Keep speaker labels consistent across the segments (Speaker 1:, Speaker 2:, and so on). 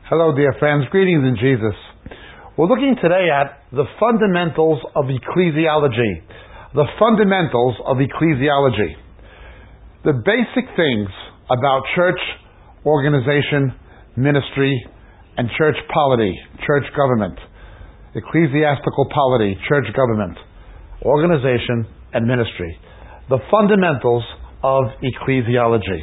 Speaker 1: Hello, dear friends. Greetings in Jesus. We're looking today at the fundamentals of ecclesiology. The fundamentals of ecclesiology. The basic things about church organization, ministry, and church polity, church government. Ecclesiastical polity, church government, organization, and ministry. The fundamentals of ecclesiology.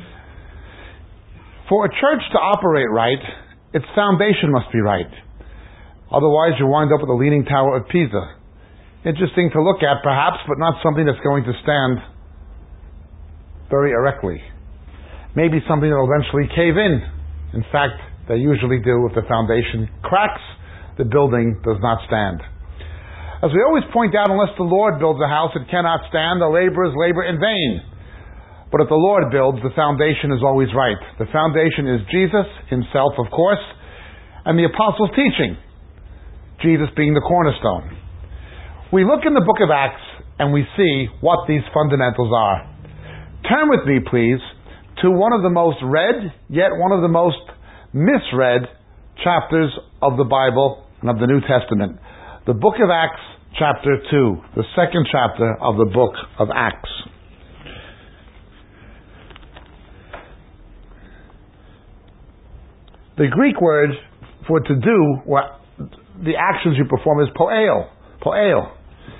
Speaker 1: For a church to operate right, its foundation must be right. Otherwise, you wind up with the Leaning Tower of Pisa. Interesting to look at, perhaps, but not something that's going to stand very erectly. Maybe something that will eventually cave in. In fact, they usually do. If the foundation cracks, the building does not stand. As we always point out, unless the Lord builds a house, it cannot stand. The laborers labor in vain. But if the Lord builds, the foundation is always right. The foundation is Jesus himself, of course, and the apostles' teaching. Jesus being the cornerstone. We look in the book of Acts and we see what these fundamentals are. Turn with me, please, to one of the most read, yet one of the most misread chapters of the Bible and of the New Testament. The book of Acts, chapter 2, the second chapter of the book of Acts. The Greek word for to do, the actions you perform, is poel. Poel.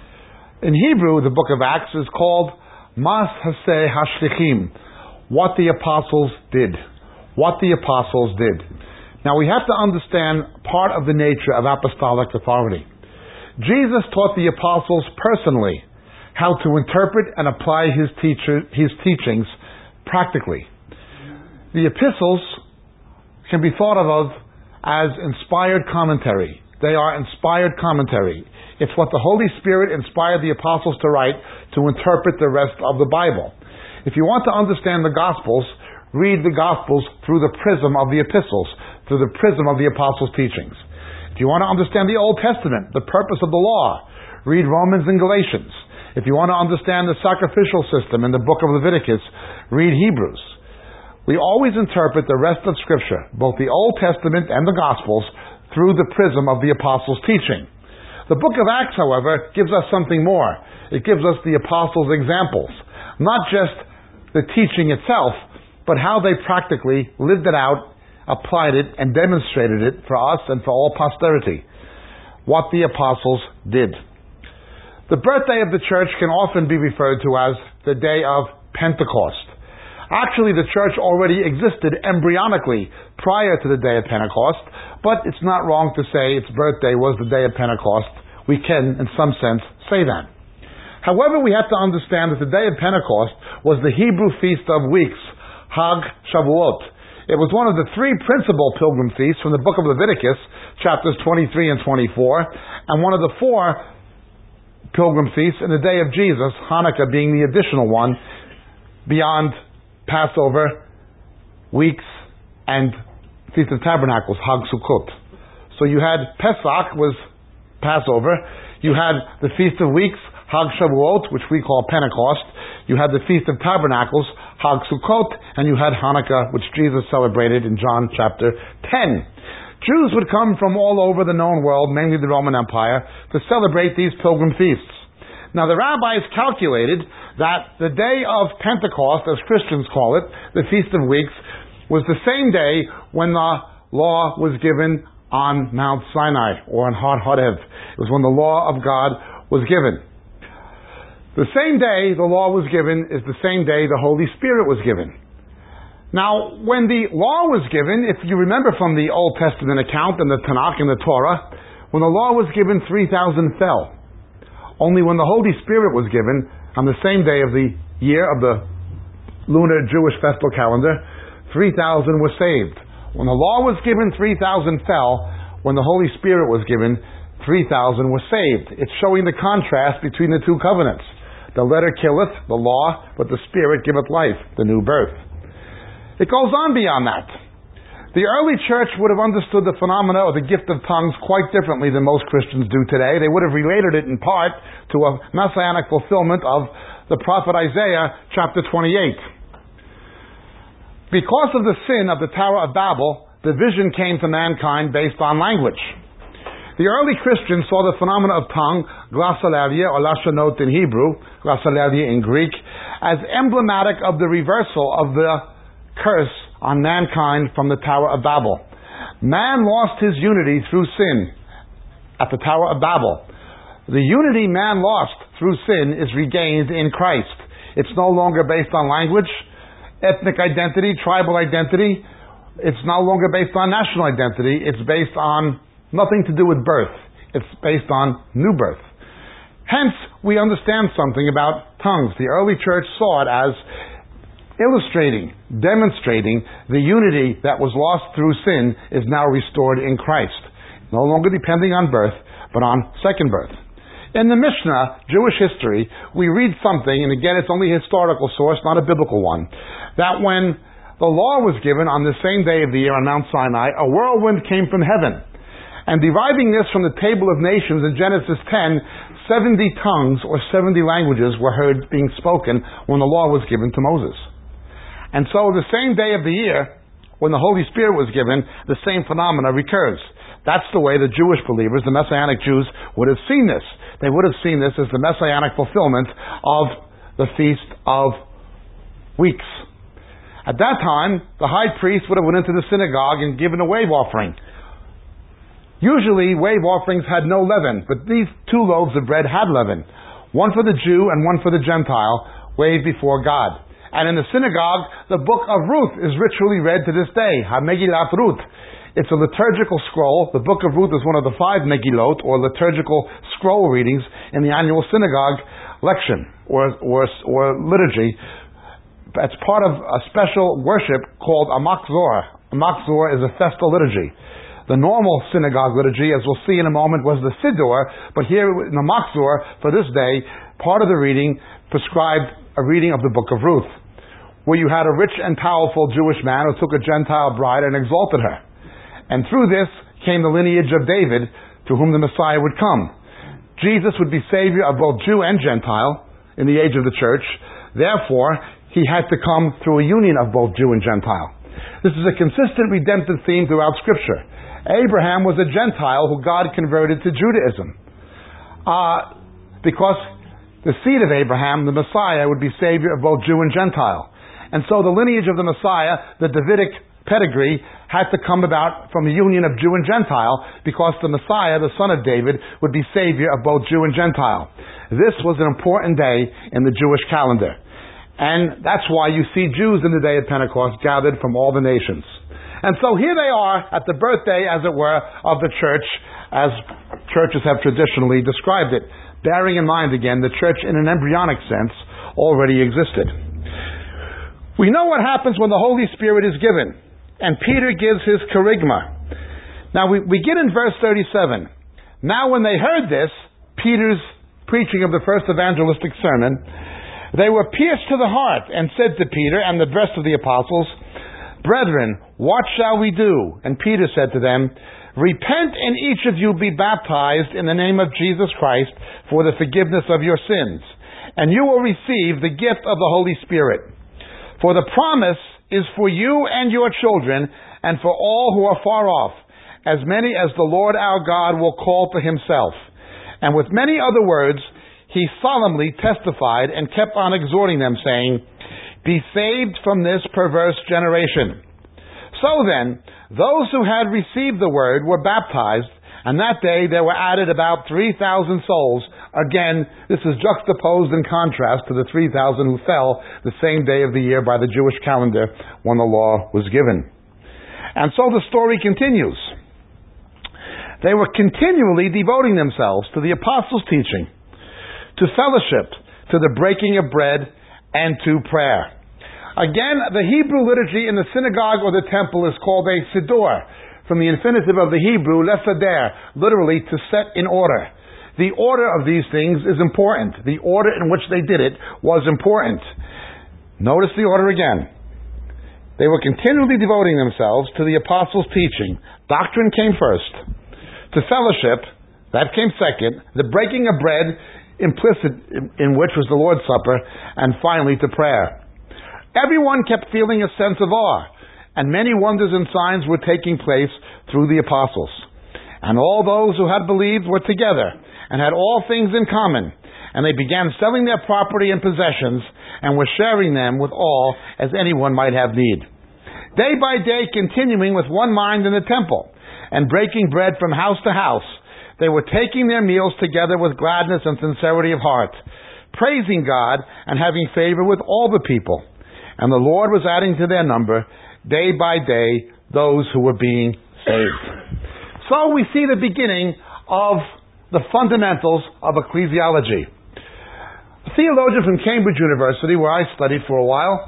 Speaker 1: In Hebrew, the book of Acts is called Mas Haseh Hashlichim. What the apostles did. What the apostles did. Now we have to understand part of the nature of apostolic authority. Jesus taught the apostles personally how to interpret and apply his teachings practically. The epistles can be thought of as inspired commentary. They are inspired commentary. It's what the Holy Spirit inspired the apostles to write to interpret the rest of the Bible. If you want to understand the Gospels, read the Gospels through the prism of the epistles, through the prism of the apostles' teachings. If you want to understand the Old Testament, the purpose of the law, read Romans and Galatians. If you want to understand the sacrificial system in the book of Leviticus, read Hebrews. We always interpret the rest of Scripture, both the Old Testament and the Gospels, through the prism of the Apostles' teaching. The book of Acts, however, gives us something more. It gives us the Apostles' examples. Not just the teaching itself, but how they practically lived it out, applied it, and demonstrated it for us and for all posterity. What the Apostles did. The birthday of the church can often be referred to as the day of Pentecost. Actually, the church already existed embryonically prior to the day of Pentecost, but it's not wrong to say its birthday was the day of Pentecost. We can, in some sense, say that. However, we have to understand that the day of Pentecost was the Hebrew Feast of Weeks, Hag Shavuot. It was one of the three principal pilgrim feasts from the book of Leviticus, chapters 23 and 24, and one of the four pilgrim feasts in the day of Jesus, Hanukkah being the additional one, beyond Passover, weeks, and Feast of Tabernacles, Hag Sukkot. So you had Pesach, was Passover. You had the Feast of Weeks, Hag Shavuot, which we call Pentecost. You had the Feast of Tabernacles, Hag Sukkot, and you had Hanukkah, which Jesus celebrated in John chapter 10. Jews would come from all over the known world, mainly the Roman Empire, to celebrate these pilgrim feasts. Now the rabbis calculated that the day of Pentecost, as Christians call it, the Feast of Weeks, was the same day when the law was given on Mount Sinai, or on Har Harev. It was when the law of God was given. The same day the law was given is the same day the Holy Spirit was given. Now, when the law was given, if you remember from the Old Testament account and the Tanakh and the Torah, when the law was given, 3,000 fell. Only when the Holy Spirit was given, on the same day of the year of the lunar Jewish festal calendar, 3,000 were saved. When the law was given, 3,000 fell. When the Holy Spirit was given, 3,000 were saved. It's showing the contrast between the two covenants. The letter killeth, the law, but the Spirit giveth life, the new birth. It goes on beyond that. The early church would have understood the phenomena of the gift of tongues quite differently than most Christians do today. They would have related it in part to a messianic fulfillment of the prophet Isaiah chapter 28. Because of the sin of the Tower of Babel, division came to mankind based on language. The early Christians saw the phenomena of tongue, glossolalia or lashonot in Hebrew, glossolalia in Greek, as emblematic of the reversal of the curse on mankind from the Tower of Babel. Man lost his unity through sin at the Tower of Babel. The unity man lost through sin is regained in Christ. It's no longer based on language, ethnic identity, tribal identity. It's no longer based on national identity. It's based on nothing to do with birth. It's based on new birth. Hence, we understand something about tongues. The early church saw it as illustrating, demonstrating the unity that was lost through sin is now restored in Christ. No longer depending on birth, but on second birth. In the Mishnah, Jewish history, we read something, and again it's only a historical source, not a biblical one, that when the law was given on the same day of the year on Mount Sinai, a whirlwind came from heaven. And deriving this from the Table of Nations in Genesis 10, 70 tongues or 70 languages were heard being spoken when the law was given to Moses. And so the same day of the year, when the Holy Spirit was given, the same phenomena recurs. That's the way the Jewish believers, the Messianic Jews, would have seen this. They would have seen this as the Messianic fulfillment of the Feast of Weeks. At that time, the high priest would have went into the synagogue and given a wave offering. Usually, wave offerings had no leaven, but these 2 loaves of bread had leaven. One for the Jew and one for the Gentile, waved before God. And in the synagogue, the book of Ruth is ritually read to this day, HaMegillat Ruth. It's a liturgical scroll. The book of Ruth is one of the 5 Megillot, or liturgical scroll readings, in the annual synagogue lection, or liturgy. It's part of a special worship called a Machzor. A Machzor is a festal liturgy. The normal synagogue liturgy, as we'll see in a moment, was the Siddur, but here in the Machzor, for this day, part of the reading prescribed a reading of the book of Ruth, where you had a rich and powerful Jewish man who took a Gentile bride and exalted her. And through this came the lineage of David, to whom the Messiah would come. Jesus would be Savior of both Jew and Gentile in the age of the church. Therefore, he had to come through a union of both Jew and Gentile. This is a consistent redemptive theme throughout Scripture. Abraham was a Gentile who God converted to Judaism. Because the seed of Abraham, the Messiah, would be Savior of both Jew and Gentile. And so the lineage of the Messiah, the Davidic pedigree, had to come about from the union of Jew and Gentile, because the Messiah, the son of David, would be Savior of both Jew and Gentile. This was an important day in the Jewish calendar. And that's why you see Jews in the day of Pentecost gathered from all the nations. And so here they are at the birthday, as it were, of the church, as churches have traditionally described it. Bearing in mind, again, the church in an embryonic sense already existed. We know what happens when the Holy Spirit is given, and Peter gives his kerygma. Now we get in verse 37. Now when they heard this, Peter's preaching of the first evangelistic sermon, they were pierced to the heart and said to Peter and the rest of the apostles, Brethren, what shall we do? And Peter said to them, Repent and each of you be baptized in the name of Jesus Christ for the forgiveness of your sins, and you will receive the gift of the Holy Spirit. For the promise is for you and your children, and for all who are far off, as many as the Lord our God will call to himself. And with many other words, he solemnly testified and kept on exhorting them, saying, Be saved from this perverse generation. So then, those who had received the word were baptized, and that day there were added about 3,000 souls. Again, this is juxtaposed in contrast to the 3,000 who fell the same day of the year by the Jewish calendar when the law was given. And so the story continues. They were continually devoting themselves to the apostles' teaching, to fellowship, to the breaking of bread, and to prayer. Again, the Hebrew liturgy in the synagogue or the temple is called a siddur, from the infinitive of the Hebrew, lesader, literally to set in order. The order of these things is important. The order in which they did it was important. Notice the order again. They were continually devoting themselves to the apostles' teaching. Doctrine came first. To fellowship, that came second. The breaking of bread, implicit in which was the Lord's Supper, and finally to prayer. Everyone kept feeling a sense of awe and many wonders and signs were taking place through the apostles. And all those who had believed were together, and had all things in common. And they began selling their property and possessions, and were sharing them with all, as anyone might have need. Day by day continuing with one mind in the temple, and breaking bread from house to house, they were taking their meals together with gladness and sincerity of heart, praising God and having favor with all the people. And the Lord was adding to their number, day by day, those who were being saved. So we see the beginning of the fundamentals of ecclesiology. A theologian from Cambridge University, where I studied for a while,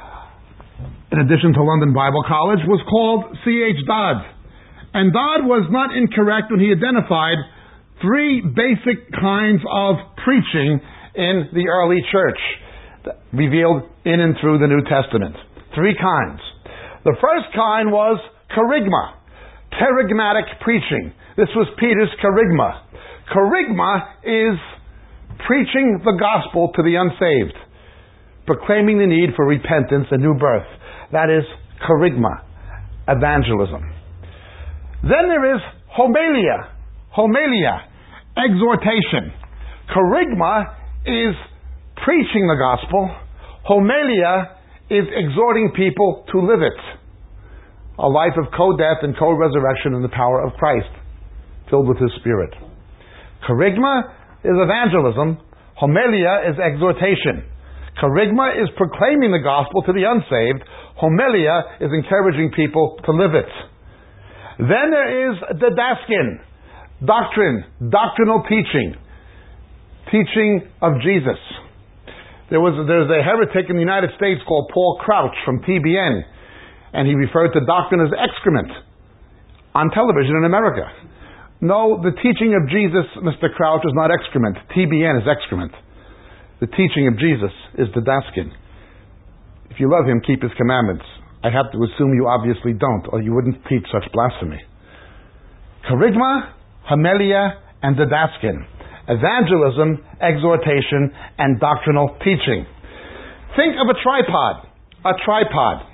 Speaker 1: in addition to London Bible College, was called C.H. Dodd. And Dodd was not incorrect when he identified three basic kinds of preaching in the early church, revealed in and through the New Testament. Three kinds. The first kind was kerygma, kerygmatic preaching. This was Peter's kerygma. Kerygma is preaching the gospel to the unsaved, proclaiming the need for repentance and new birth. That is kerygma, evangelism. Then there is homilia, exhortation. Kerygma is preaching the gospel. Homilia is exhorting people to live it. A life of co-death and co-resurrection in the power of Christ, filled with His Spirit. Kerygma is evangelism. Homilia is exhortation. Kerygma is proclaiming the gospel to the unsaved. Homilia is encouraging people to live it. Then there is didaskin, doctrine, doctrinal teaching, teaching of Jesus. There's a heretic in the United States called Paul Crouch from TBN, and he referred to doctrine as excrement on television in America. No, the teaching of Jesus, Mr. Crouch, is not excrement. TBN is excrement. The teaching of Jesus is didaskin. If you love Him, keep His commandments. I have to assume you obviously don't, or you wouldn't teach such blasphemy. Kerygma, homilia, and didaskin. Evangelism, exhortation, and doctrinal teaching. Think of a tripod. A tripod.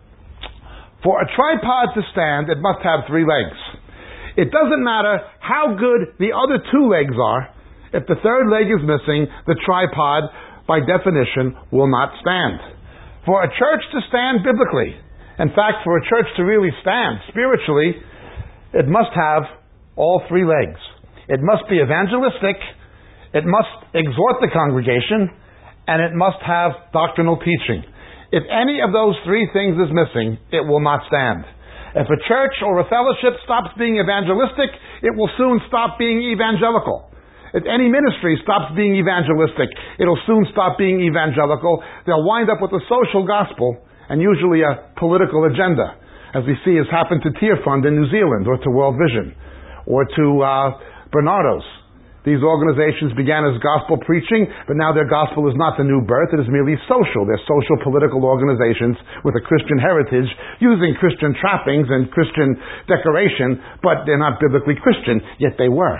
Speaker 1: For a tripod to stand, it must have three legs. It doesn't matter how good the other two legs are. If the third leg is missing, the tripod, by definition, will not stand. For a church to stand biblically, in fact, for a church to really stand spiritually, it must have all three legs. It must be evangelistic, it must exhort the congregation, and it must have doctrinal teaching. If any of those three things is missing, it will not stand. If a church or a fellowship stops being evangelistic, it will soon stop being evangelical. If any ministry stops being evangelistic, it'll soon stop being evangelical. They'll wind up with a social gospel and usually a political agenda, as we see has happened to Tear Fund in New Zealand, or to World Vision, or to Bernardo's. These organizations began as gospel preaching, but now their gospel is not the new birth, it is merely social. They're social political organizations with a Christian heritage, using Christian trappings and Christian decoration, but they're not biblically Christian, yet they were.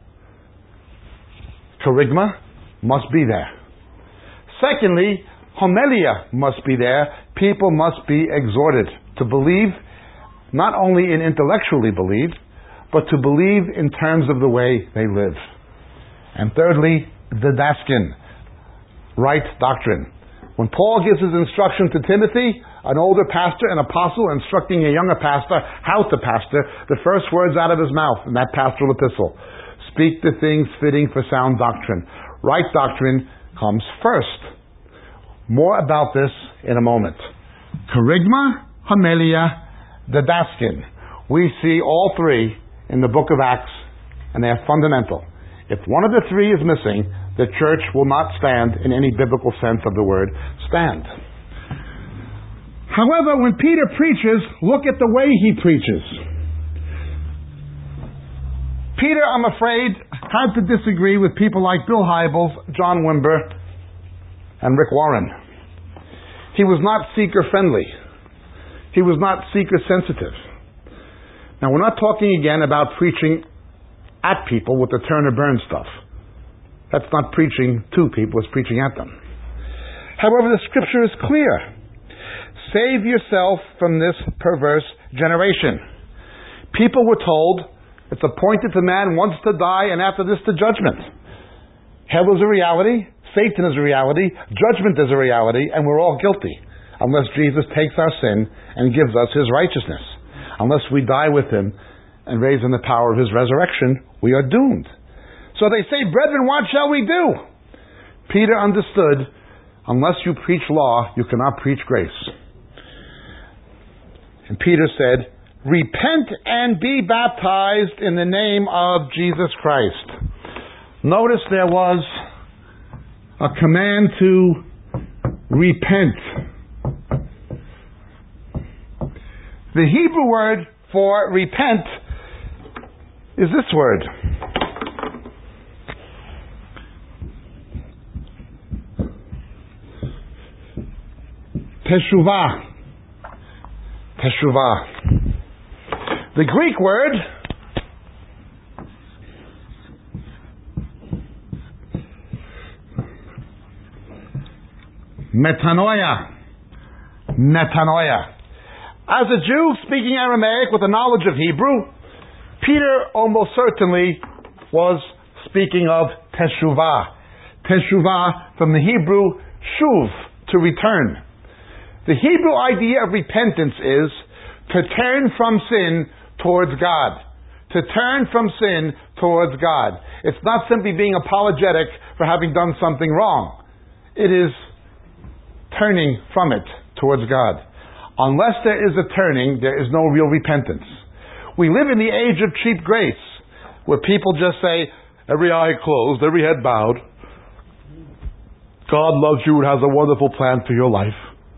Speaker 1: Kerygma must be there. Secondly, homilia must be there. People must be exhorted to believe, not only in intellectually believe, but to believe in terms of the way they live. And thirdly, didaskin, right doctrine. When Paul gives his instruction to Timothy, an older pastor, an apostle, instructing a younger pastor how to pastor, the first words out of his mouth in that pastoral epistle: speak the things fitting for sound doctrine. Right doctrine comes first. More about this in a moment. Kerygma, homilia, didaskin. We see all three in the book of Acts, and they are fundamental. If one of the three is missing, the church will not stand in any biblical sense of the word stand. However, when Peter preaches, look at the way he preaches. Peter, I'm afraid, had to disagree with people like Bill Hybels, John Wimber, and Rick Warren. He was not seeker-friendly. He was not seeker-sensitive. Now, we're not talking again about preaching at people with the turn or burn stuff. That's not preaching to people, it's preaching at them. However, the scripture is clear. save yourself from this perverse generation. People were told, it's appointed to man once to die, and after this the judgment. Hell is a reality, Satan is a reality, judgment is a reality, and we're all guilty, unless Jesus takes our sin and gives us His righteousness. Unless we die with Him and raise in the power of His resurrection, we are doomed. So they say, brethren, what shall we do? Peter understood, unless you preach law, you cannot preach grace. And Peter said, repent and be baptized in the name of Jesus Christ. Notice there was a command to repent. The Hebrew word for repent is this word. Teshuvah. Teshuvah. The Greek word metanoia. Metanoia. As a Jew speaking Aramaic with a knowledge of Hebrew, Peter almost certainly was speaking of teshuvah. Teshuvah from the Hebrew shuv, to return. The Hebrew idea of repentance is to turn from sin towards God. To turn from sin towards God. It's not simply being apologetic for having done something wrong. It is turning from it towards God. Unless there is a turning, there is no real repentance. We live in the age of cheap grace, where people just say, every eye closed, every head bowed. God loves you and has a wonderful plan for your life.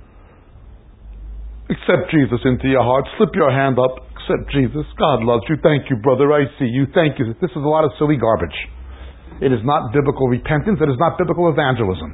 Speaker 1: Accept Jesus into your heart. Slip your hand up. Accept Jesus. God loves you. Thank you, brother. I see you. Thank you. This is a lot of silly garbage. It is not biblical repentance. It is not biblical evangelism.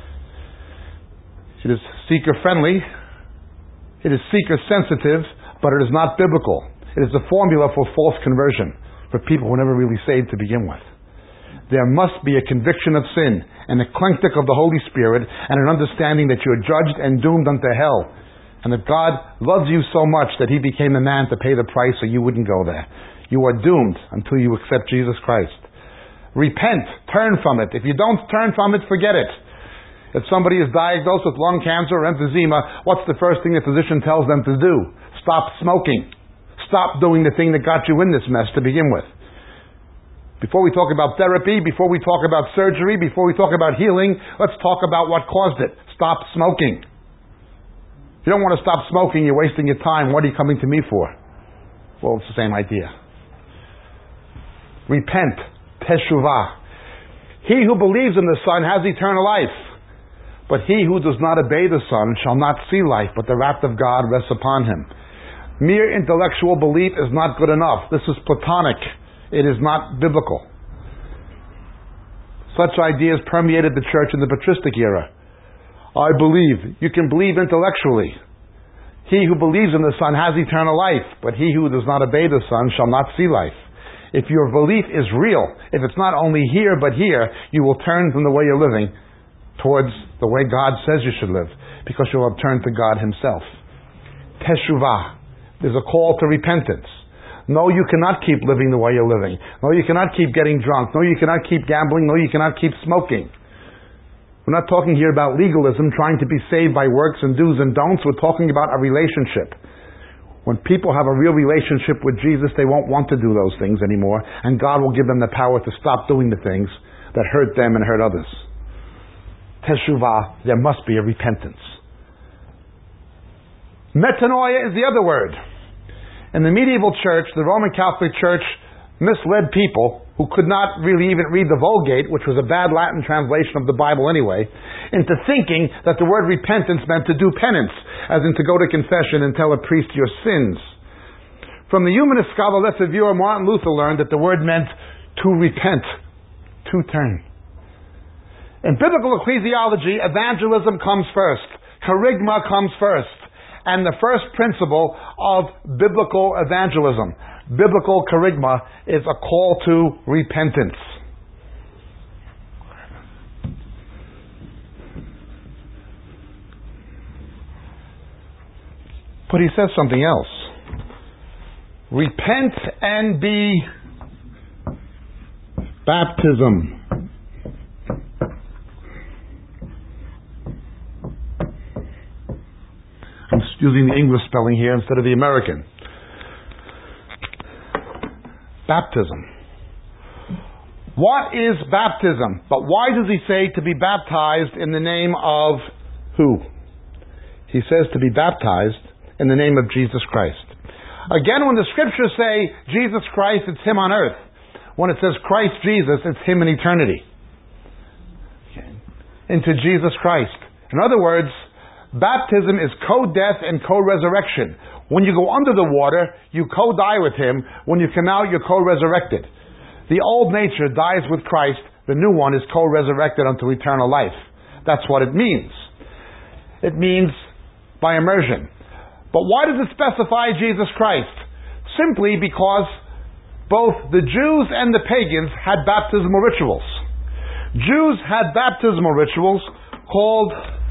Speaker 1: It is seeker-friendly. It is seeker-sensitive, but it is not biblical. It is a formula for false conversion for people who were never really saved to begin with. There must be a conviction of sin and a cleansing of the Holy Spirit and an understanding that you are judged and doomed unto hell, and that God loves you so much that He became a man to pay the price so you wouldn't go there. You are doomed until you accept Jesus Christ. Repent. Turn from it. If you don't turn from it, forget it. If somebody is diagnosed with lung cancer or emphysema, what's the first thing the physician tells them to do? Stop smoking. Stop doing the thing that got you in this mess to begin with. Before we talk about therapy, before we talk about surgery, before we talk about healing, let's talk about what caused it. Stop smoking. If you don't want to stop smoking, you're wasting your time. What are you coming to me for? Well, it's the same idea. Repent. Teshuvah. He who believes in the Son has eternal life. But he who does not obey the Son shall not see life, but the wrath of God rests upon him. Mere intellectual belief is not good enough. This is Platonic. It is not biblical. Such ideas permeated the church in the patristic era. I believe. You can believe intellectually. He who believes in the Son has eternal life, but he who does not obey the Son shall not see life. If your belief is real, if it's not only here but here, you will turn from the way you're living towards the way God says you should live, because you'll have turned to God Himself. Teshuvah. There's a call to repentance. No, you cannot keep living the way you're living. No, you cannot keep getting drunk. No, you cannot keep gambling. No, you cannot keep smoking. We're not talking here about legalism, trying to be saved by works and do's and don'ts. We're talking about a relationship. When people have a real relationship with Jesus, they won't want to do those things anymore, and God will give them the power to stop doing the things that hurt them and hurt others. Teshuvah, there must be a repentance. Metanoia is the other word. In the medieval church, the Roman Catholic Church misled people who could not really even read the Vulgate, which was a bad Latin translation of the Bible anyway, into thinking that the word repentance meant to do penance, as in to go to confession and tell a priest your sins. From the humanist scholar Lester Viewer, Martin Luther learned that the word meant to repent, to turn. In biblical ecclesiology, evangelism comes first. Kerygma comes first. And the first principle of biblical evangelism, biblical kerygma, is a call to repentance. But he says something else. Repent and be baptism. I'm using the English spelling here instead of the American. Baptism. What is baptism? But why does he say to be baptized in the name of who? He says to be baptized in the name of Jesus Christ. Again, when the scriptures say Jesus Christ, it's Him on earth. When it says Christ Jesus, it's Him in eternity. Okay. Into Jesus Christ. In other words, baptism is co-death and co-resurrection. When you go under the water, you co-die with Him. When you come out, you're co-resurrected. The old nature dies with Christ. The new one is co-resurrected unto eternal life. That's what it means. It means by immersion. But why does it specify Jesus Christ? Simply because both the Jews and the pagans had baptismal rituals. Jews had baptismal rituals called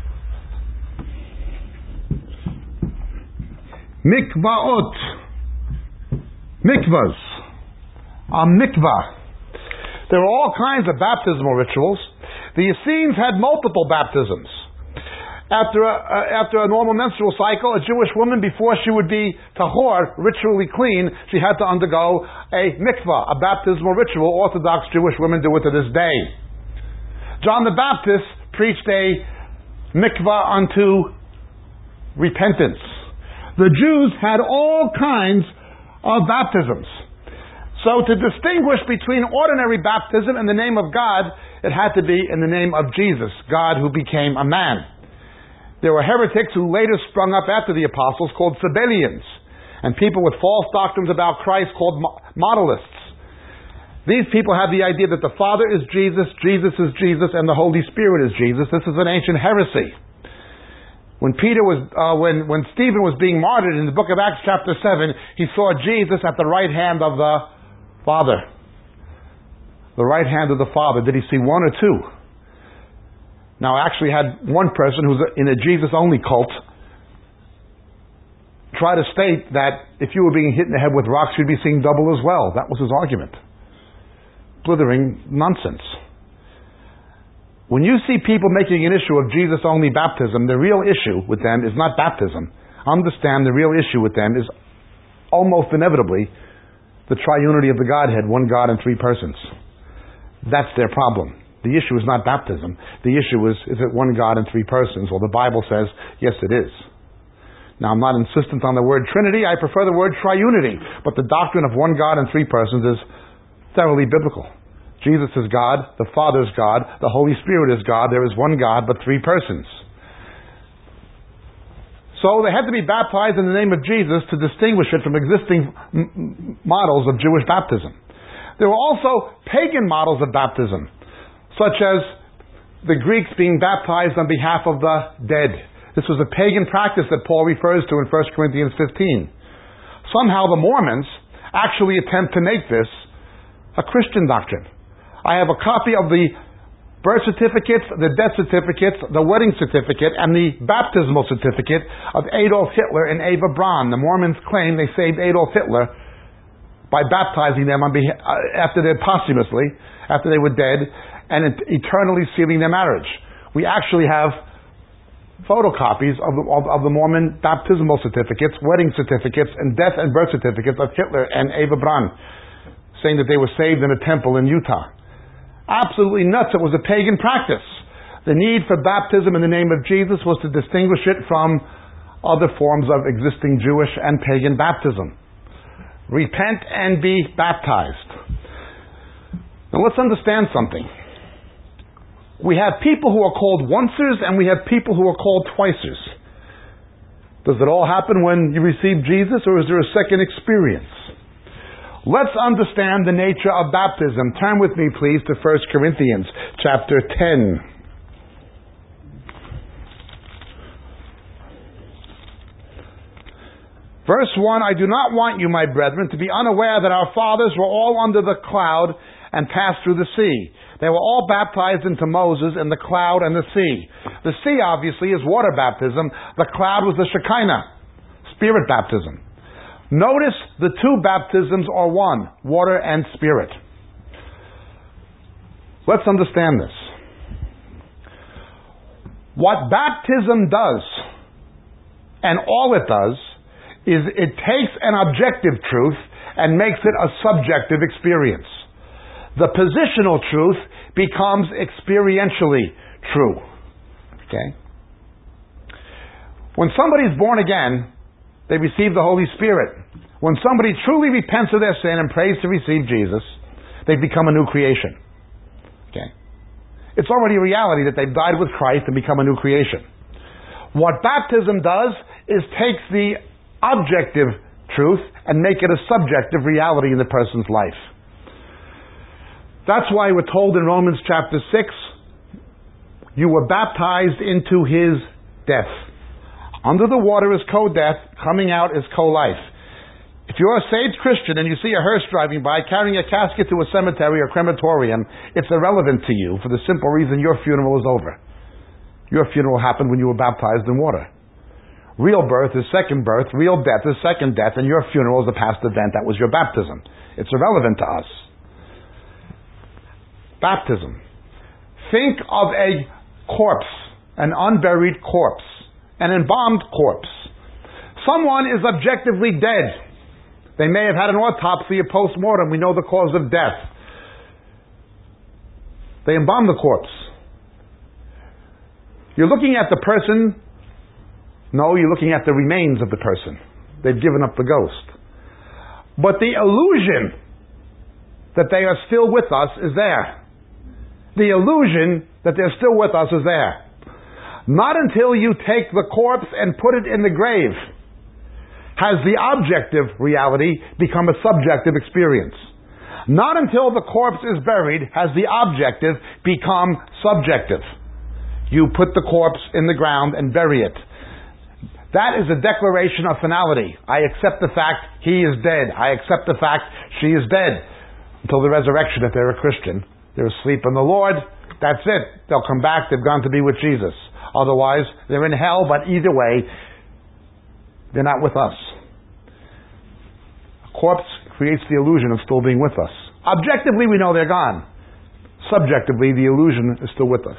Speaker 1: mikvaot. Mikvahs. A mikvah. There were all kinds of baptismal rituals. The Essenes had multiple baptisms. After a normal menstrual cycle, a Jewish woman, before she would be tahor, ritually clean, she had to undergo a mikvah, a baptismal ritual. Orthodox Jewish women do it to this day. John the Baptist preached a mikvah unto repentance. The Jews had all kinds of baptisms. So to distinguish between ordinary baptism and the name of God, it had to be in the name of Jesus, God who became a man. There were heretics who later sprung up after the apostles called Sabellians, and people with false doctrines about Christ called modalists. These people have the idea that the Father is Jesus, Jesus is Jesus, and the Holy Spirit is Jesus. This is an ancient heresy. When Stephen was being martyred in the book of Acts chapter 7, he saw Jesus at the right hand of the Father. The right hand of the Father. Did he see one or two? Now, I actually had one person who's in a Jesus-only cult try to state that if you were being hit in the head with rocks, you'd be seeing double as well. That was his argument. Blithering nonsense. When you see people making an issue of Jesus-only baptism, the real issue with them is not baptism. Understand the real issue with them is almost inevitably the triunity of the Godhead, one God in three persons. That's their problem. The issue is not baptism. The issue is it one God in three persons? Well, the Bible says, yes, it is. Now, I'm not insistent on the word Trinity. I prefer the word triunity. But the doctrine of one God in three persons is thoroughly biblical. Jesus is God. The Father is God. The Holy Spirit is God. There is one God, but three persons. So they had to be baptized in the name of Jesus to distinguish it from existing models of Jewish baptism. There were also pagan models of baptism, such as the Greeks being baptized on behalf of the dead. This was a pagan practice that Paul refers to in 1 Corinthians 15. Somehow the Mormons actually attempt to make this a Christian doctrine. I have a copy of the birth certificates, the death certificates, the wedding certificate, and the baptismal certificate of Adolf Hitler and Eva Braun. The Mormons claim they saved Adolf Hitler by baptizing them after they were dead, and eternally sealing their marriage. We actually have photocopies of the Mormon baptismal certificates, wedding certificates, and death and birth certificates of Hitler and Eva Braun, saying that they were saved in a temple in Utah. Absolutely nuts. It was a pagan practice. The need for baptism in the name of Jesus was to distinguish it from other forms of existing Jewish and pagan baptism. Repent and be baptized. Now let's understand something. We have people who are called oncers and we have people who are called twicers. Does it all happen when you receive Jesus, or is there a second experience? Let's understand the nature of baptism. Turn with me, please, to 1 Corinthians chapter 10. Verse 1, I do not want you, my brethren, to be unaware that our fathers were all under the cloud and passed through the sea. They were all baptized into Moses in the cloud and the sea. The sea, obviously, is water baptism. The cloud was the Shekinah, Spirit baptism. Notice the two baptisms are one, water and Spirit. Let's understand this. What baptism does, and all it does, is it takes an objective truth and makes it a subjective experience. The positional truth becomes experientially true. Okay? When somebody's born again, they receive the Holy Spirit. When somebody truly repents of their sin and prays to receive Jesus, they become a new creation. Okay? It's already a reality that they've died with Christ and become a new creation. What baptism does is takes the objective truth and make it a subjective reality in the person's life. That's why we're told in Romans chapter 6, you were baptized into His death. Under the water is co-death, coming out is co-life. If you're a saved Christian and you see a hearse driving by carrying a casket to a cemetery or crematorium, it's irrelevant to you for the simple reason your funeral is over. Your funeral happened when you were baptized in water. Real birth is second birth, real death is second death, and your funeral is a past event. That was your baptism. It's irrelevant to us. Baptism. Think of a corpse, an unburied corpse, an embalmed corpse. Someone is objectively dead. They may have had an autopsy, a post-mortem. We know the cause of death. They embalm the corpse. You're looking at the person. No, you're looking at the remains of the person. They've given up the ghost. But the illusion that they are still with us is there. The illusion that they're still with us is there. Not until you take the corpse and put it in the grave has the objective reality become a subjective experience. Not until the corpse is buried has the objective become subjective. You put the corpse in the ground and bury it. That is a declaration of finality. I accept the fact he is dead. I accept the fact she is dead. Until the resurrection, if they're a Christian. They're asleep in the Lord. That's it. They'll come back. They've gone to be with Jesus. Otherwise, they're in hell, but either way, they're not with us. A corpse creates the illusion of still being with us. Objectively, we know they're gone. Subjectively, the illusion is still with us.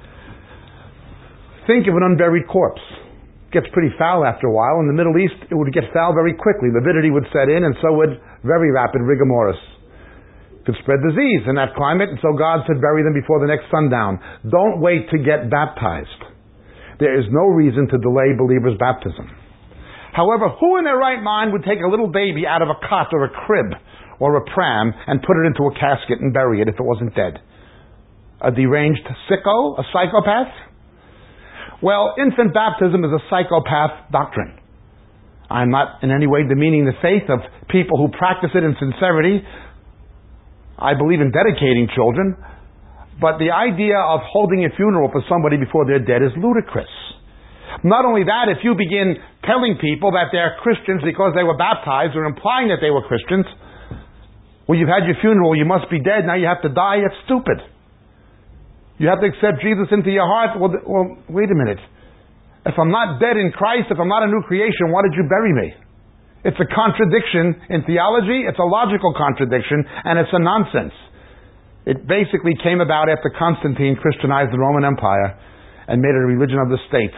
Speaker 1: Think of an unburied corpse. It gets pretty foul after a while. In the Middle East, it would get foul very quickly. Lividity would set in, and so would very rapid rigor mortis. It could spread disease in that climate, and so God said, bury them before the next sundown. Don't wait to get baptized. There is no reason to delay believers' baptism. However, who in their right mind would take a little baby out of a cot or a crib or a pram and put it into a casket and bury it if it wasn't dead? A deranged sicko? A psychopath? Well, infant baptism is a psychopath doctrine. I'm not in any way demeaning the faith of people who practice it in sincerity. I believe in dedicating children. But the idea of holding a funeral for somebody before they're dead is ludicrous. Not only that, if you begin telling people that they're Christians because they were baptized or implying that they were Christians, well, you've had your funeral, you must be dead, now you have to die, it's stupid. You have to accept Jesus into your heart. Well, wait a minute. If I'm not dead in Christ, if I'm not a new creation, why did you bury me? It's a contradiction in theology, it's a logical contradiction, and it's a nonsense. It basically came about after Constantine Christianized the Roman Empire and made it a religion of the state.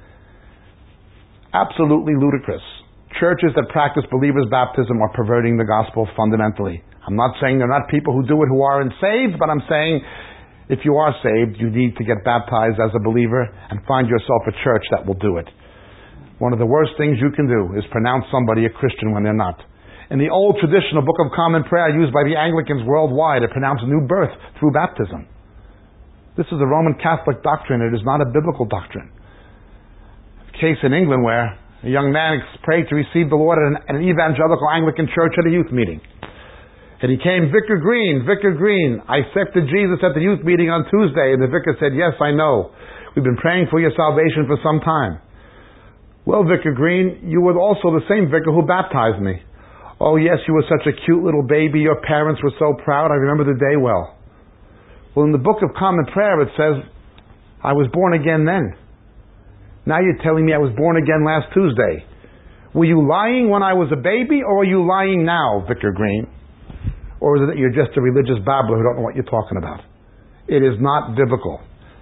Speaker 1: Absolutely ludicrous. Churches that practice believers' baptism are perverting the gospel fundamentally. I'm not saying they're not people who do it who aren't saved, but I'm saying if you are saved, you need to get baptized as a believer and find yourself a church that will do it. One of the worst things you can do is pronounce somebody a Christian when they're not. In the old traditional Book of Common Prayer used by the Anglicans worldwide, it pronounced new birth through baptism. This is a Roman Catholic doctrine. It is not a biblical doctrine. A case in England where a young man prayed to receive the Lord at an evangelical Anglican church at a youth meeting. And he came, Vicar Green, I accepted Jesus at the youth meeting on Tuesday. And the vicar said, yes, I know. We've been praying for your salvation for some time. Well, Vicar Green, you were also the same vicar who baptized me. Oh, yes, you were such a cute little baby. Your parents were so proud. I remember the day well. Well, in the Book of Common Prayer, it says, I was born again then. Now you're telling me I was born again last Tuesday. Were you lying when I was a baby, or are you lying now, Vicar Green? Or is it that you're just a religious babbler who don't know what you're talking about? It is not biblical.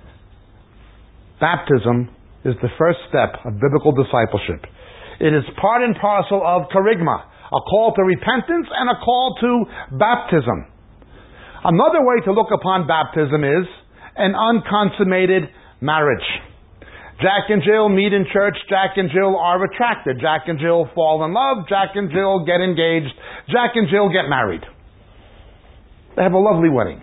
Speaker 1: Baptism is the first step of biblical discipleship. It is part and parcel of kerygma, a call to repentance and a call to baptism. Another way to look upon baptism is an unconsummated marriage. Jack and Jill meet in church. Jack and Jill are attracted. Jack and Jill fall in love. Jack and Jill get engaged. Jack and Jill get married. They have a lovely wedding.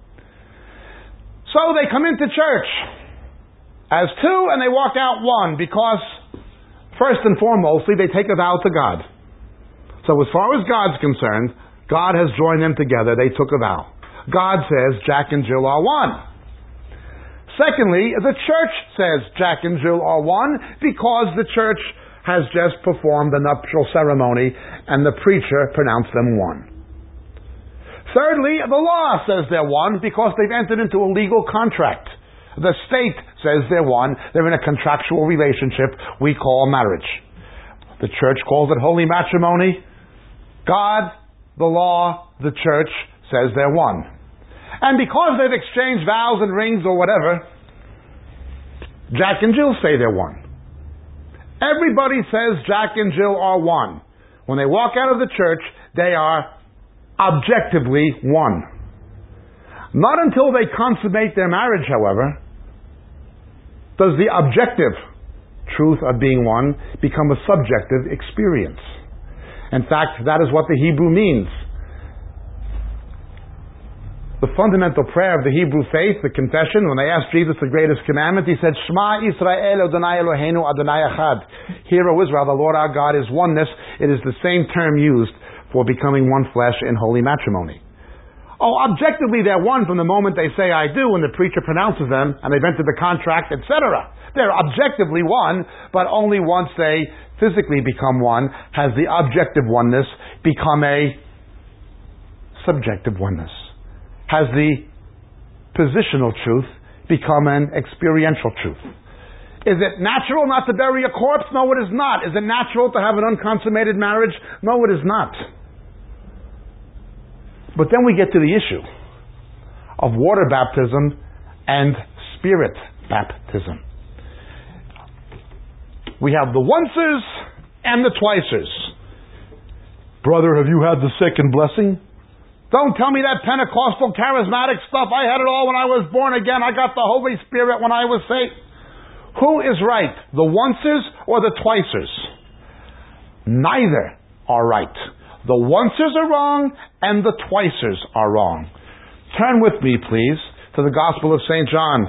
Speaker 1: So they come into church as two and they walk out one, because first and foremostly they take a vow to God. So as far as God's concerned, God has joined them together. They took a vow. God says Jack and Jill are one. Secondly, the church says Jack and Jill are one because the church has just performed the nuptial ceremony and the preacher pronounced them one. Thirdly, the law says they're one because they've entered into a legal contract. The state says they're one. They're in a contractual relationship we call marriage. The church calls it holy matrimony. God, the law, the church says they're one. And because they've exchanged vows and rings or whatever, Jack and Jill say they're one. Everybody says Jack and Jill are one. When they walk out of the church, they are objectively one. Not until they consummate their marriage, however, does the objective truth of being one become a subjective experience. In fact, that is what the Hebrew means. The fundamental prayer of the Hebrew faith, the confession, when they asked Jesus the greatest commandment, he said, Shema Yisrael Adonai Eloheinu Adonai Echad. Hear, O Israel, the Lord our God is oneness. It is the same term used for becoming one flesh in holy matrimony. Oh, objectively they're one from the moment they say I do and the preacher pronounces them and they've entered the contract, etc. They're objectively one, but only once they physically become one has the objective oneness become a subjective oneness. Has the positional truth become an experiential truth? Is it natural not to bury a corpse? No, it is not. Is it natural to have an unconsummated marriage? No, it is not. But then we get to the issue of water baptism and spirit baptism. We have the oncers and the twicers. Brother, have you had the second blessing? Don't tell me that Pentecostal charismatic stuff. I had it all when I was born again. I got the Holy Spirit when I was saved. Who is right? The oncers or the twicers? Neither are right. The oncers are wrong and the twicers are wrong. Turn with me, please, to the Gospel of St. John.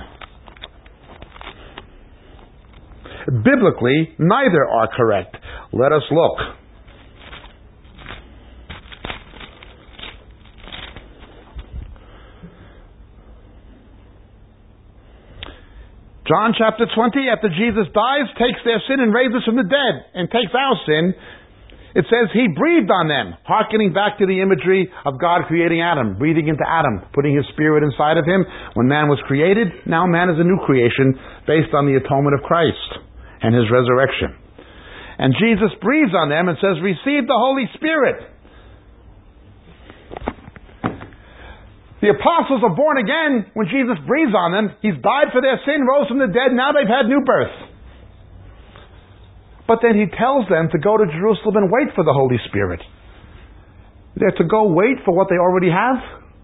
Speaker 1: Biblically, neither are correct. Let us look. John chapter 20, after Jesus dies, takes their sin and raises from the dead, and takes our sin, it says He breathed on them, hearkening back to the imagery of God creating Adam, breathing into Adam, putting His Spirit inside of him. When man was created, now man is a new creation based on the atonement of Christ and His resurrection. And Jesus breathes on them and says, receive the Holy Spirit. The apostles are born again when Jesus breathes on them. He's died for their sin, rose from the dead, now they've had new birth. But then He tells them to go to Jerusalem and wait for the Holy Spirit. They're to go wait for what they already have.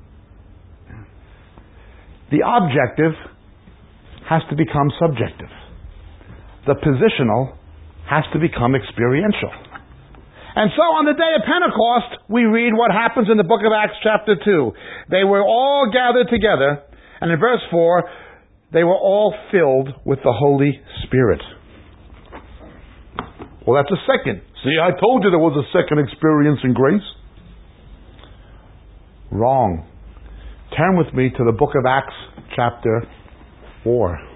Speaker 1: The objective has to become subjective. The positional has to become experiential. And so on the day of Pentecost, we read what happens in the book of Acts chapter 2. They were all gathered together, and in verse 4, they were all filled with the Holy Spirit. Well, that's a second. See, I told you there was a second experience in grace. Wrong. Turn with me to the book of Acts chapter 4.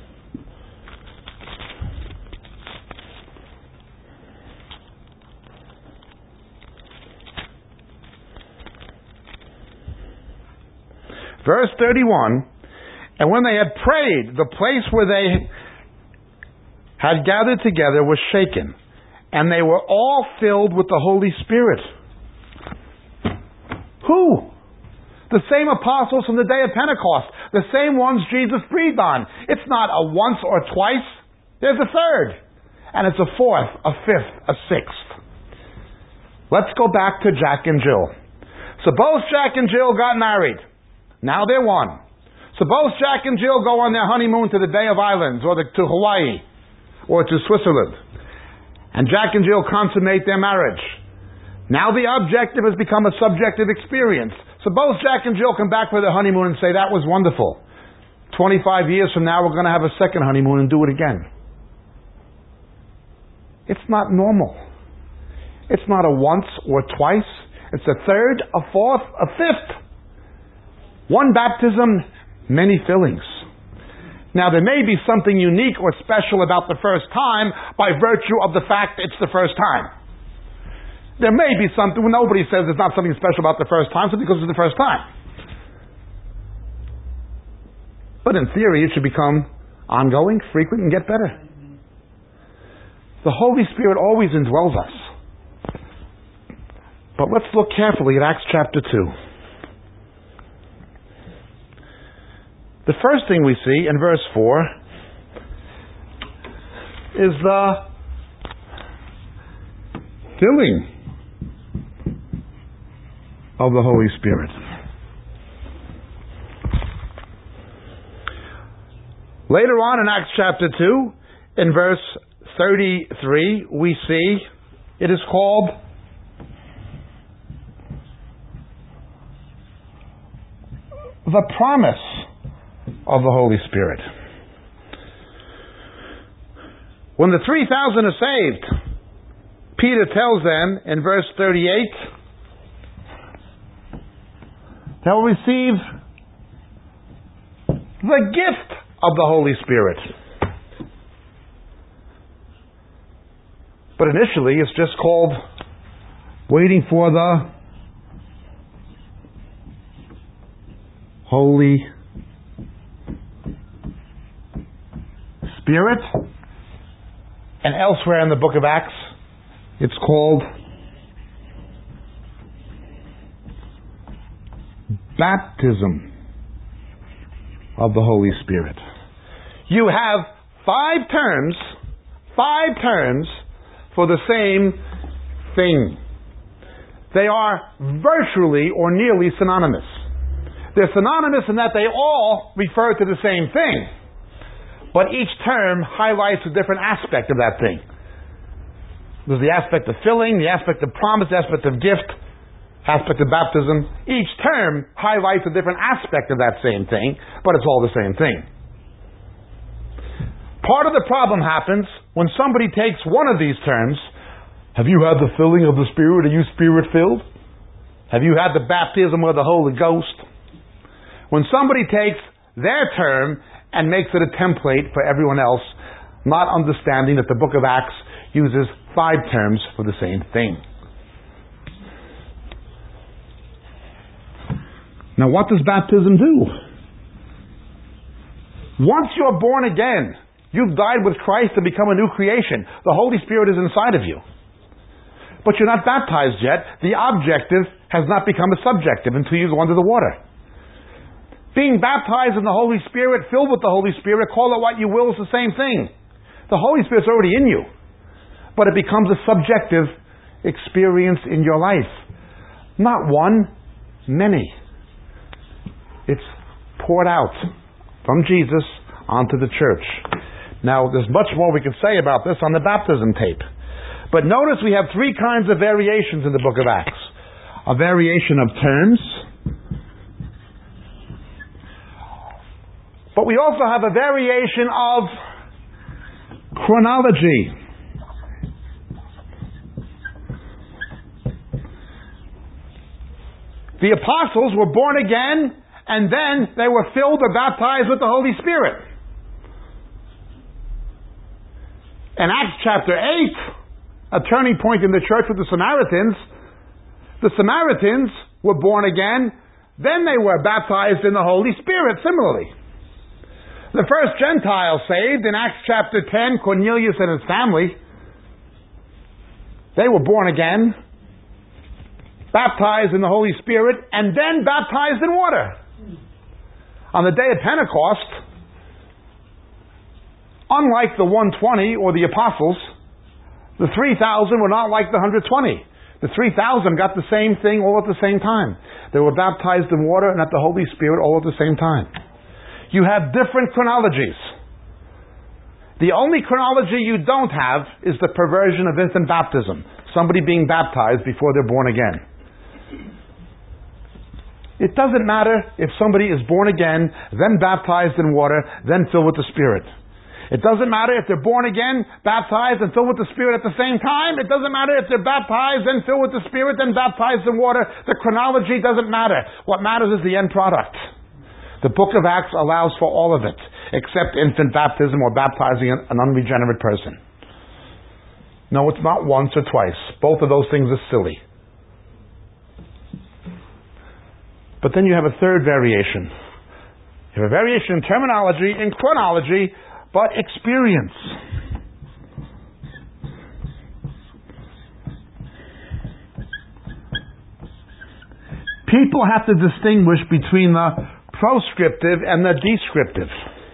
Speaker 1: Verse 31, and when they had prayed, the place where they had gathered together was shaken, and they were all filled with the Holy Spirit. Who? The same apostles from the day of Pentecost. The same ones Jesus breathed on. It's not a once or twice. There's a third. And it's a fourth, a fifth, a sixth. Let's go back to Jack and Jill. Suppose Jack and Jill got married. Now they're one. Suppose Jack and Jill go on their honeymoon to the Bay of Islands or to Hawaii or to Switzerland. And Jack and Jill consummate their marriage. Now the objective has become a subjective experience. Suppose Jack and Jill come back for their honeymoon and say, that was wonderful. 25 years from now, we're going to have a second honeymoon and do it again. It's not normal. It's not a once or twice. It's a third, a fourth, a fifth. One baptism, many fillings. Now there may be something unique or special about the first time by virtue of the fact it's the first time. There may be something, nobody says there's not something special about the first time, simply because it's the first time. But in theory, it should become ongoing, frequent, and get better. The Holy Spirit always indwells us. But let's look carefully at Acts chapter 2. The first thing we see in verse 4 is the filling of the Holy Spirit. Later on in Acts chapter 2, in verse 33, we see it is called the promise of the Holy Spirit. When the 3,000 are saved, Peter tells them in verse 38, they will receive the gift of the Holy Spirit. But initially it's just called waiting for the Holy Spirit. And elsewhere in the book of Acts, it's called baptism of the Holy Spirit. You have five terms for the same thing. They are virtually or nearly synonymous. They're synonymous in that they all refer to the same thing, but each term highlights a different aspect of that thing. There's the aspect of filling, the aspect of promise, the aspect of gift, aspect of baptism. Each term highlights a different aspect of that same thing, but it's all the same thing. Part of the problem happens when somebody takes one of these terms. Have you had the filling of the Spirit? Are you Spirit-filled? Have you had the baptism of the Holy Ghost? When somebody takes their term and makes it a template for everyone else, not understanding that the book of Acts uses five terms for the same thing. Now, what does baptism do? Once you're born again, you've died with Christ to become a new creation. The Holy Spirit is inside of you. But you're not baptized yet. The objective has not become a subjective until you go under the water. Being baptized in the Holy Spirit, filled with the Holy Spirit, call it what you will, is the same thing. The Holy Spirit's already in you. But it becomes a subjective experience in your life. Not one, many. It's poured out from Jesus onto the church. Now, there's much more we can say about this on the baptism tape. But notice we have three kinds of variations in the book of Acts. A variation of terms. But we also have a variation of chronology. The apostles were born again, and then they were filled or baptized with the Holy Spirit. In Acts chapter 8, a turning point in the church with the Samaritans were born again, then they were baptized in the Holy Spirit similarly. The first Gentile saved in Acts chapter 10, Cornelius and his family, They were born again, baptized in the Holy Spirit, and then baptized in water. On the day of Pentecost, unlike the 120 or the apostles, the 3,000 were not like the 120. The 3,000 got the same thing all at the same time. They were baptized in water and at the Holy Spirit all at the same time. You have different chronologies. The only chronology you don't have is the perversion of infant baptism. Somebody being baptized before they're born again. It doesn't matter if somebody is born again, then baptized in water, then filled with the Spirit. It doesn't matter if they're born again, baptized, and filled with the Spirit at the same time. It doesn't matter if they're baptized, then filled with the Spirit, then baptized in water. The chronology doesn't matter. What matters is the end product. The book of Acts allows for all of it, except infant baptism or baptizing an unregenerate person. No, it's not once or twice. Both of those things are silly. But then you have a third variation. You have a variation in terminology, in chronology, but experience. People have to distinguish between the proscriptive and the descriptive.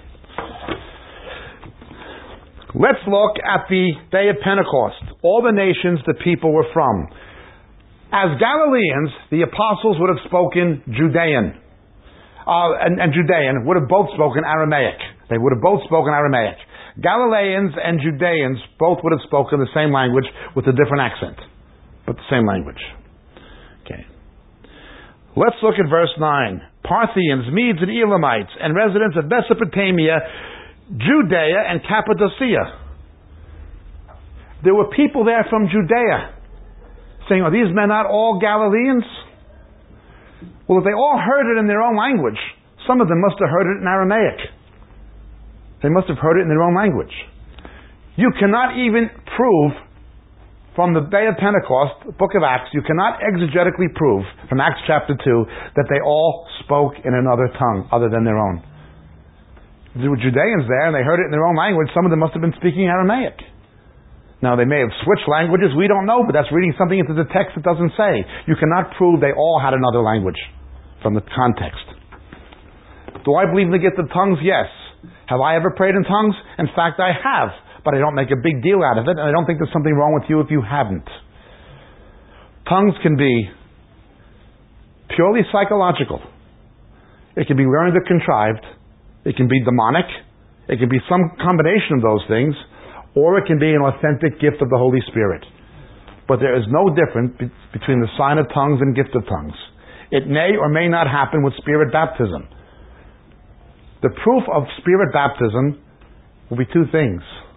Speaker 1: Let's look at the day of Pentecost. All the nations the people were from. As Galileans, the apostles would have spoken Judean. And Judean would have both spoken Aramaic. They would have both spoken Aramaic. Galileans and Judeans both would have spoken the same language with a different accent, but the same language. Okay. Let's look at verse 9. Parthians, Medes and Elamites, and residents of Mesopotamia, Judea and Cappadocia. There were people there from Judea saying, are these men not all Galileans? Well, if they all heard it in their own language, some of them must have heard it in Aramaic. They must have heard it in their own language. You cannot even prove from the day of Pentecost, the book of Acts, you cannot exegetically prove from Acts chapter 2 that they all spoke in another tongue other than their own. There were Judeans there and they heard it in their own language. Some of them must have been speaking Aramaic. Now, they may have switched languages, we don't know, but that's reading something into the text that doesn't say. You cannot prove they all had another language from the context. Do I believe in the gift of tongues? Yes. Have I ever prayed in tongues? In fact, I have, but I don't make a big deal out of it, and I don't think there's something wrong with you if you haven't. Tongues can be purely psychological. It can be learned or contrived. It can be demonic. It can be some combination of those things. Or it can be an authentic gift of the Holy Spirit. But there is no difference between the sign of tongues and gift of tongues. It may or may not happen with Spirit baptism. The proof of Spirit baptism will be two things.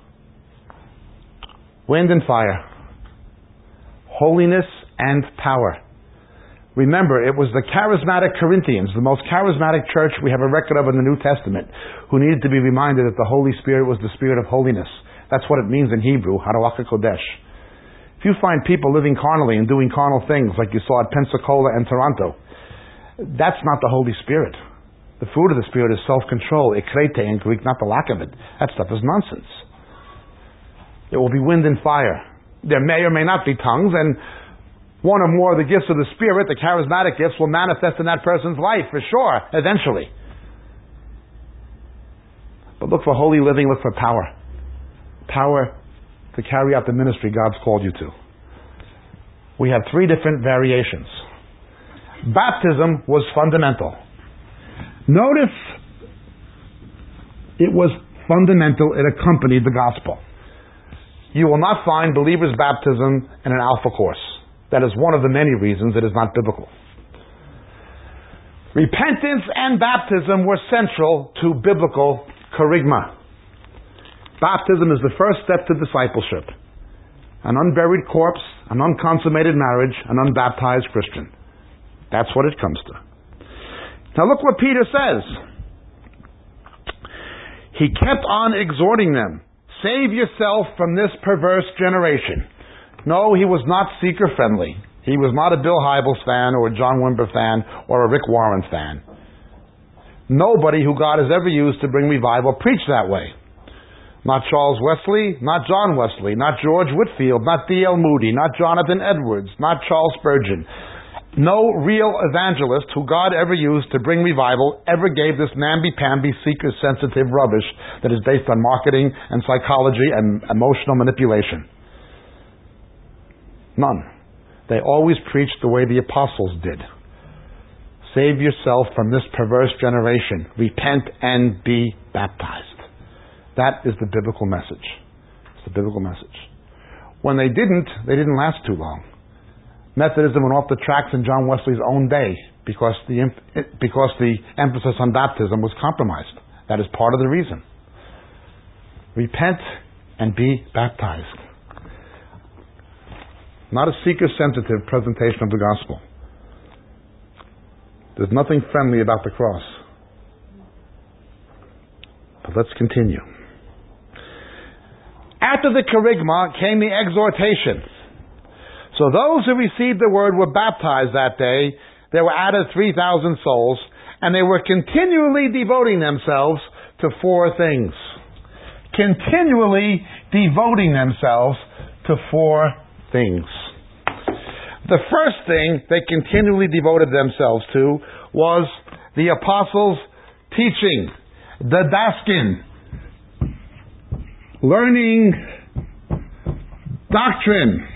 Speaker 1: Wind and fire. Holiness and power. Remember, it was the charismatic Corinthians, the most charismatic church we have a record of in the New Testament, who needed to be reminded that the Holy Spirit was the Spirit of holiness. That's what it means in Hebrew, Haruach HaKodesh. If you find people living carnally and doing carnal things like you saw at Pensacola and Toronto, that's not the Holy Spirit. The fruit of the Spirit is self-control, ekrete in Greek, not the lack of it. That stuff is nonsense. It will be wind and fire. There may or may not be tongues, and one or more of the gifts of the Spirit, the charismatic gifts, will manifest in that person's life, for sure, eventually. But look for holy living, look for power. Power to carry out the ministry God's called you to. We have three different variations. Baptism was fundamental. Notice it was fundamental. It accompanied the gospel. You will not find believers' baptism in an alpha course. That is one of the many reasons it is not biblical. Repentance and baptism were central to biblical kerygma. Baptism is the first step to discipleship. An unburied corpse, an unconsummated marriage, an unbaptized Christian. That's what it comes to. Now look what Peter says. He kept on exhorting them. Save yourself from this perverse generation. No, he was not seeker-friendly. He was not a Bill Hybels fan or a John Wimber fan or a Rick Warren fan. Nobody who God has ever used to bring revival preached that way. Not Charles Wesley, not John Wesley, not George Whitefield, not D.L. Moody, not Jonathan Edwards, not Charles Spurgeon. No real evangelist who God ever used to bring revival ever gave this namby-pamby, seeker-sensitive rubbish that is based on marketing and psychology and emotional manipulation. None. They always preached the way the apostles did. Save yourself from this perverse generation. Repent and be baptized. That is the biblical message. It's the biblical message. When they didn't last too long. Methodism went off the tracks in John Wesley's own day because the emphasis on baptism was compromised. That is part of the reason. Repent and be baptized. Not a seeker-sensitive presentation of the gospel. There's nothing friendly about the cross. But let's continue. After the kerygma came the exhortation. So those who received the word were baptized that day. There were added 3,000 souls, and they were continually devoting themselves to 4 things. Continually devoting themselves to 4 things. The first thing they continually devoted themselves to was the apostles' teaching, the daskin, learning doctrine.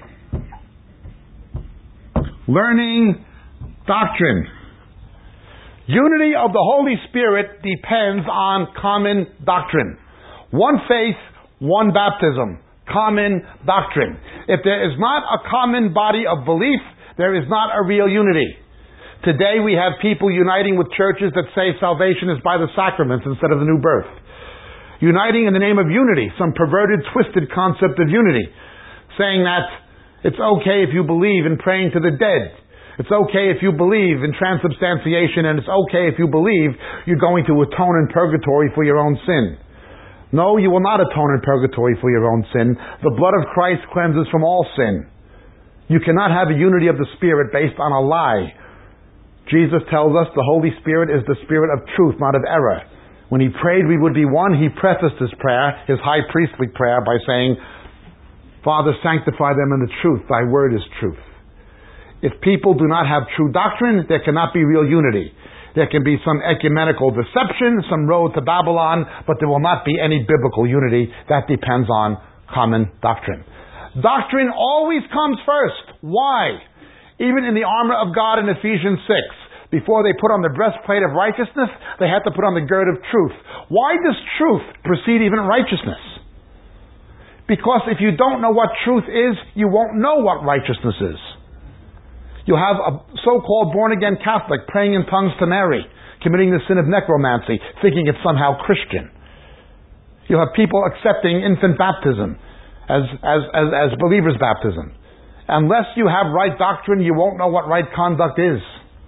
Speaker 1: Learning doctrine. Unity of the Holy Spirit depends on common doctrine. One faith, one baptism. Common doctrine. If there is not a common body of belief, there is not a real unity. Today we have people uniting with churches that say salvation is by the sacraments instead of the new birth. Uniting in the name of unity, some perverted, twisted concept of unity. Saying that it's okay if you believe in praying to the dead. It's okay if you believe in transubstantiation, and it's okay if you believe you're going to atone in purgatory for your own sin. No, you will not atone in purgatory for your own sin. The blood of Christ cleanses from all sin. You cannot have a unity of the Spirit based on a lie. Jesus tells us the Holy Spirit is the Spirit of truth, not of error. When He prayed we would be one, He prefaced His prayer, His high priestly prayer, by saying, Father, sanctify them in the truth. Thy word is truth. If people do not have true doctrine, there cannot be real unity. There can be some ecumenical deception, some road to Babylon, but there will not be any biblical unity. That depends on common doctrine. Doctrine always comes first. Why? Even in the armor of God in Ephesians 6, before they put on the breastplate of righteousness, they had to put on the gird of truth. Why does truth precede even righteousness? Because if you don't know what truth is, you won't know what righteousness is. You have a so-called born-again Catholic praying in tongues to Mary, committing the sin of necromancy, thinking it's somehow Christian. You have people accepting infant baptism as believer's baptism. Unless you have right doctrine, you won't know what right conduct is.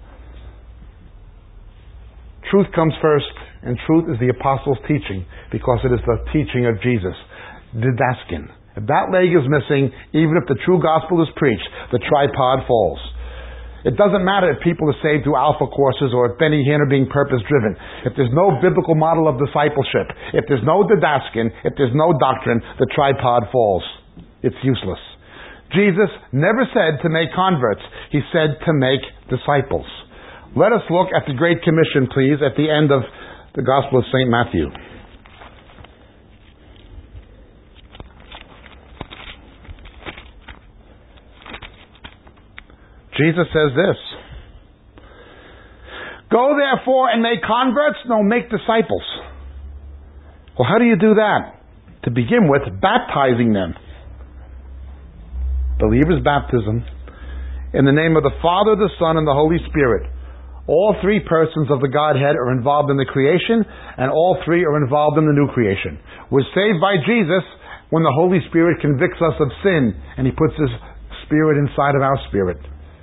Speaker 1: Truth comes first, and truth is the apostles' teaching, because it is the teaching of Jesus. Didaskin. If that leg is missing, even if the true gospel is preached, the tripod falls. It doesn't matter if people are saved through alpha courses or if Benny Hinn are being purpose-driven. If there's no biblical model of discipleship, if there's no didaskin, if there's no doctrine, the tripod falls. It's useless. Jesus never said to make converts. He said to make disciples. Let us look at the Great Commission, please, at the end of the Gospel of St. Matthew. Jesus says this, Go therefore and make converts, no, make disciples. Well, how do you do that? To begin with, baptizing them. Believer's baptism in the name of the Father, the Son, and the Holy Spirit. All 3 persons of the Godhead are involved in the creation, and all 3 are involved in the new creation. We're saved by Jesus when the Holy Spirit convicts us of sin, and He puts His Spirit inside of our spirit.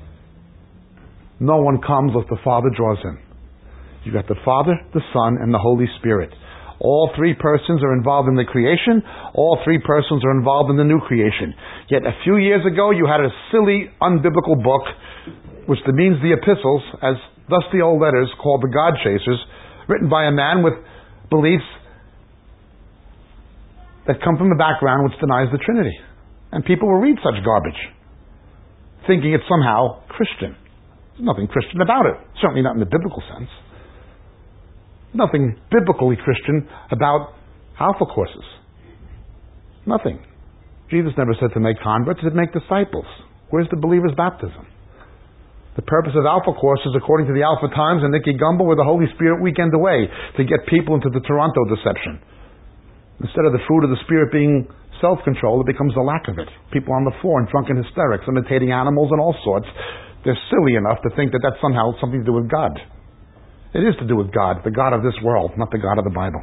Speaker 1: No one comes unless the Father draws him. You've got the Father, the Son, and the Holy Spirit. All 3 persons are involved in the creation. All 3 persons are involved in the new creation. Yet a few years ago, you had a silly, unbiblical book, which means the epistles, as dusty old letters called the God Chasers, written by a man with beliefs that come from a background which denies the Trinity. And people will read such garbage, thinking it's somehow Christian. There's nothing Christian about it. Certainly not in the biblical sense. Nothing biblically Christian about Alpha courses. Nothing. Jesus never said to make converts, he said make disciples. Where's the believer's baptism? The purpose of Alpha courses, according to the Alpha Times and Nicky Gumbel, were the Holy Spirit weekend away to get people into the Toronto deception. Instead of the fruit of the Spirit being self-control, it becomes the lack of it. People on the floor in drunken hysterics, imitating animals and all sorts. They're silly enough to think that that's somehow something to do with God. It is to do with God, the God of this world, not the God of the Bible.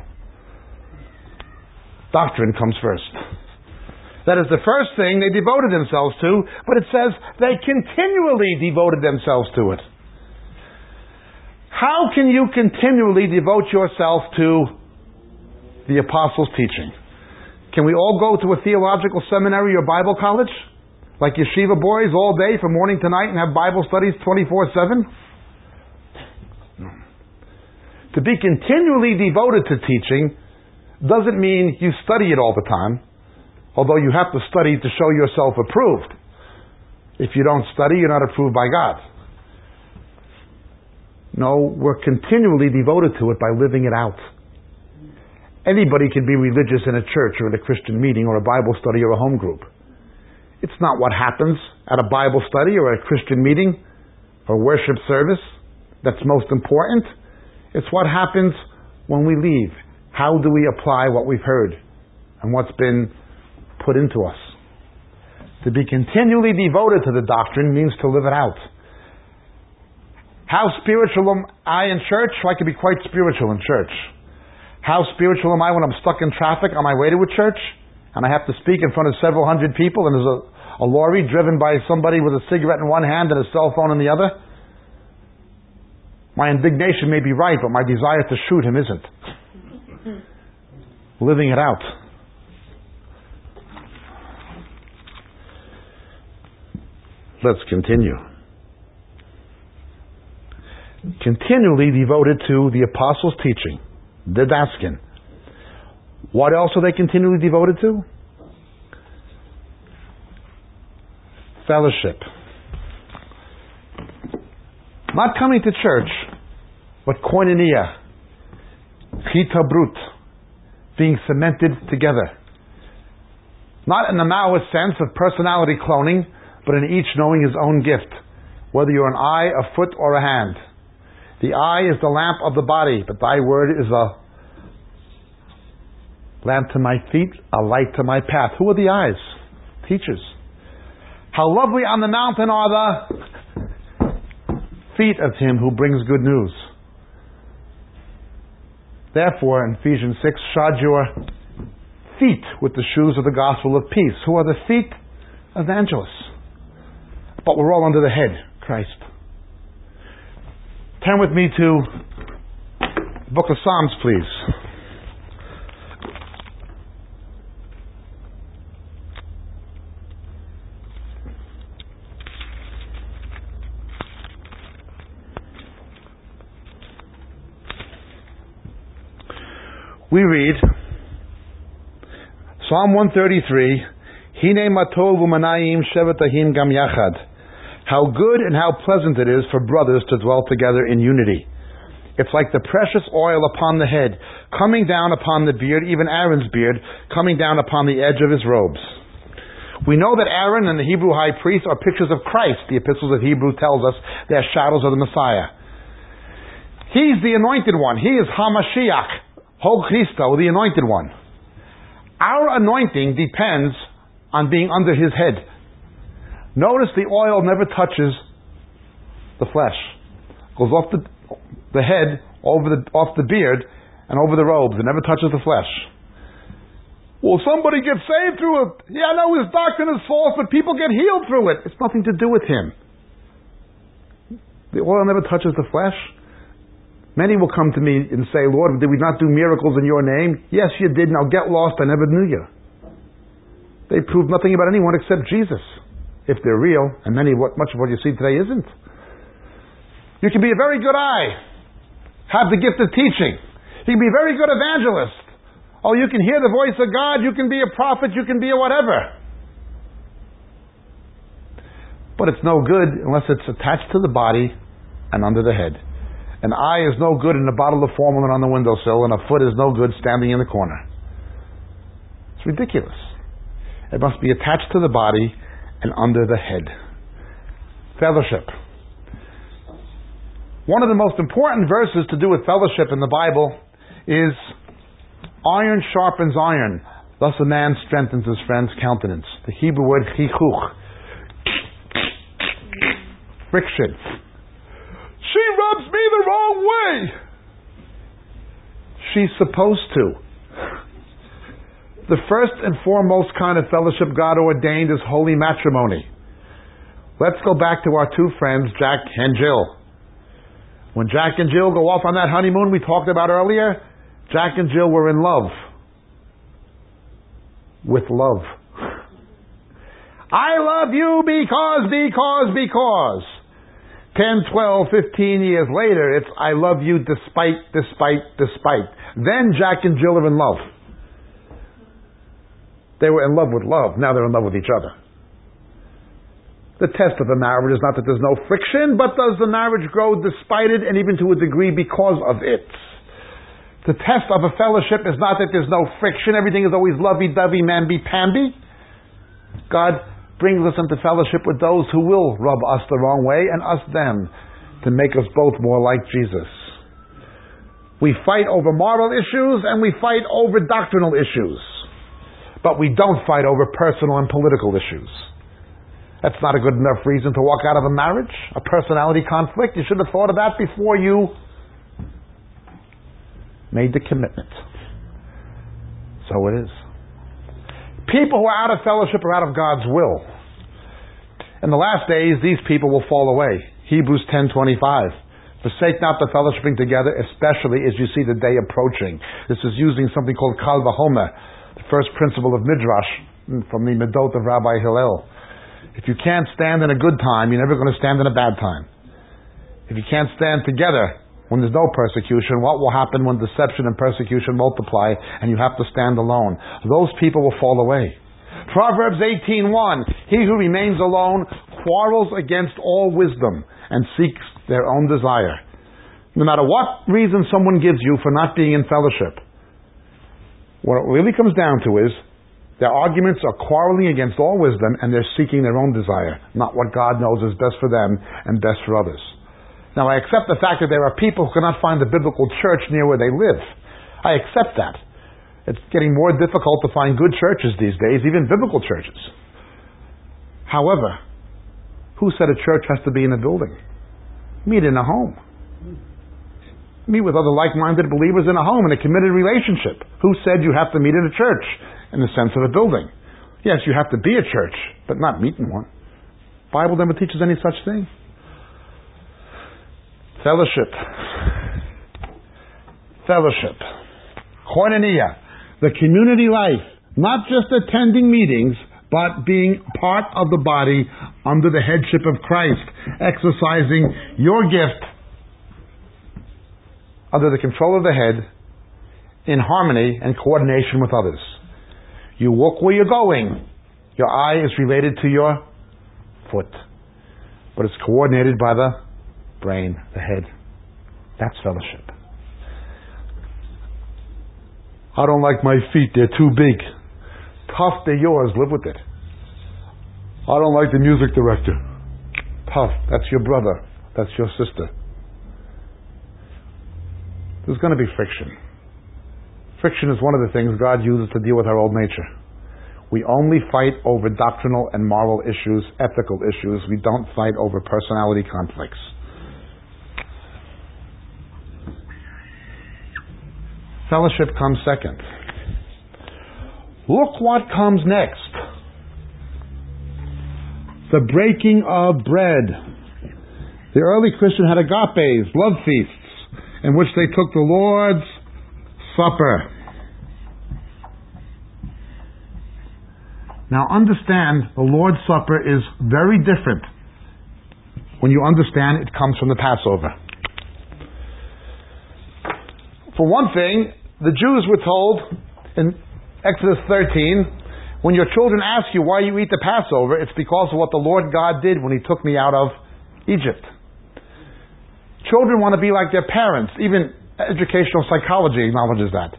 Speaker 1: Doctrine comes first. That is the first thing they devoted themselves to, but it says they continually devoted themselves to it. How can you continually devote yourself to the apostles' teaching? Can we all go to a theological seminary or Bible college? Like yeshiva boys all day from morning to night and have Bible studies 24/7? No. To be continually devoted to teaching doesn't mean you study it all the time. Although you have to study to show yourself approved. If you don't study, you're not approved by God. No, we're continually devoted to it by living it out. Anybody can be religious in a church or in a Christian meeting or a Bible study or a home group. It's not what happens at a Bible study or a Christian meeting or worship service that's most important. It's what happens when we leave. How do we apply what we've heard and what's been put into us? To be continually devoted to the doctrine means to live it out. How spiritual am I in church? I can be quite spiritual in church. How spiritual am I when I'm stuck in traffic on my way to a church and I have to speak in front of several hundred people and there's a lorry driven by somebody with a cigarette in one hand and a cell phone in the other? My indignation may be right, but my desire to shoot him isn't. Living it out. Let's continue. Continually devoted to the apostles' teaching, the Daskin. What else are they continually devoted to? Fellowship. Not coming to church, but koinonia, chitabrut, being cemented together. Not in the Maoist sense of personality cloning, but in each knowing his own gift, whether you're an eye, a foot, or a hand. The eye is the lamp of the body, but thy word is a lamp to my feet, a light to my path. Who are the eyes? Teachers. How lovely on the mountain are the feet of him who brings good news. Therefore, in Ephesians 6, shod your feet with the shoes of the gospel of peace. Who are the feet? Evangelists. But we're all under the head, Christ. Turn with me to the book of Psalms, please. We read Psalm 133, Hine matov u'manayim shevetahim gam yachad. How good and how pleasant it is for brothers to dwell together in unity. It's like the precious oil upon the head, coming down upon the beard, even Aaron's beard, coming down upon the edge of his robes. We know that Aaron and the Hebrew high priest are pictures of Christ. The epistles of Hebrew tells us they're shadows of the Messiah. He's the anointed one. He is HaMashiach, Ho Christo, the anointed one. Our anointing depends on being under his head. Notice the oil never touches the flesh. It goes off the head, off the beard, and over the robes. It never touches the flesh. Well, somebody gets saved through it. Yeah, I know his doctrine is false, but people get healed through it. It's nothing to do with him. The oil never touches the flesh. Many will come to me and say, Lord, did we not do miracles in your name? Yes, you did. Now get lost. I never knew you. They prove nothing about anyone except Jesus. If they're real, and much of what you see today isn't. You can be a very good eye, have the gift of teaching. You can be a very good evangelist, Oh, you can hear the voice of God, you can be a prophet, you can be a whatever. But it's no good unless it's attached to the body and under the head. An eye is no good in a bottle of formalin on the windowsill, and a foot is no good standing in the corner. It's ridiculous. It must be attached to the body and under the head. Fellowship. One of the most important verses to do with fellowship in the Bible is iron sharpens iron. Thus a man strengthens his friend's countenance. The Hebrew word chichuch. Friction. She rubs me the wrong way. She's supposed to. The first and foremost kind of fellowship God ordained is holy matrimony. Let's go back to our two friends, Jack and Jill. When Jack and Jill go off on that honeymoon we talked about earlier, Jack and Jill were in love. With love. I love you because. 10, 12, 15 years later, it's I love you despite. Then Jack and Jill are in love. They were in love with love. Now they're in love with each other. The test of a marriage is not that there's no friction, but does the marriage grow despite it and even to a degree because of it. The test of a fellowship is not that there's no friction, everything is always lovey-dovey, mamby-pamby. God brings us into fellowship with those who will rub us the wrong way and us them, to make us both more like Jesus. We fight over moral issues and we fight over doctrinal issues. But we don't fight over personal and political issues. That's not a good enough reason to walk out of a marriage, a personality conflict. You should have thought of that before you made the commitment. So it is. People who are out of fellowship are out of God's will. In the last days, these people will fall away. Hebrews 10:25. Forsake not the fellowshipping together, especially as you see the day approaching. This is using something called Kal Vachomer, the first principle of Midrash from the Medot of Rabbi Hillel. If you can't stand in a good time, you're never going to stand in a bad time. If you can't stand together when there's no persecution, what will happen when deception and persecution multiply and you have to stand alone? Those people will fall away. Proverbs 18:1, he who remains alone quarrels against all wisdom and seeks their own desire. No matter what reason someone gives you for not being in fellowship, what it really comes down to is their arguments are quarreling against all wisdom and they're seeking their own desire, not what God knows is best for them and best for others. Now I accept the fact that there are people who cannot find a biblical church near where they live. I accept that. It's getting more difficult to find good churches these days, even biblical churches. However, who said a church has to be in a building? Meet in a home. Meet with other like-minded believers in a home, in a committed relationship. Who said you have to meet in a church in the sense of a building? Yes, you have to be a church, but not meet in one. The Bible never teaches any such thing. Fellowship. Koinonia. The community life. Not just attending meetings, but being part of the body under the headship of Christ. Exercising your gift under the control of the head in harmony and coordination with others. You walk where you're going. Your eye is related to your foot. But it's coordinated by the brain, the head. That's fellowship. I don't like my feet, they're too big. Tough, they're yours, live with it. I don't like the music director. Tough, that's your brother, that's your sister. There's going to be friction. Friction is one of the things God uses to deal with our old nature. We only fight over doctrinal and moral issues, ethical issues. We don't fight over personality conflicts. Fellowship comes second. Look what comes next. The breaking of bread. The early Christian had agapes, love feasts, in which they took the Lord's Supper. Now understand, the Lord's Supper is very different when you understand it comes from the Passover. For one thing, the Jews were told, in Exodus 13, when your children ask you why you eat the Passover, it's because of what the Lord God did when He took me out of Egypt. Children want to be like their parents. Even educational psychology acknowledges that.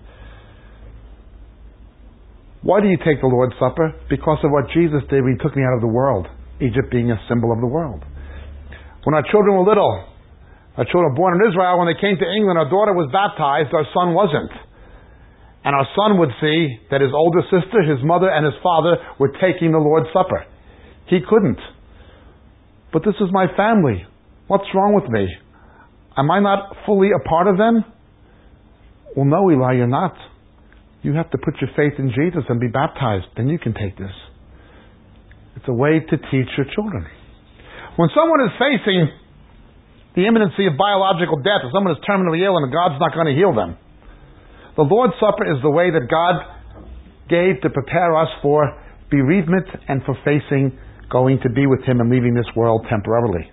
Speaker 1: Why do you take the Lord's Supper? Because of what Jesus did when He took me out of the world. Egypt being a symbol of the world. When our children were little, our children were born in Israel, when they came to England, our daughter was baptized, our son wasn't. And our son would see that his older sister, his mother, and his father were taking the Lord's Supper. He couldn't. But this is my family. What's wrong with me? Am I not fully a part of them? Well, no, Eli, you're not. You have to put your faith in Jesus and be baptized. Then you can take this. It's a way to teach your children. When someone is facing the imminency of biological death, or someone is terminally ill and God's not going to heal them, the Lord's Supper is the way that God gave to prepare us for bereavement and for facing going to be with Him and leaving this world temporarily.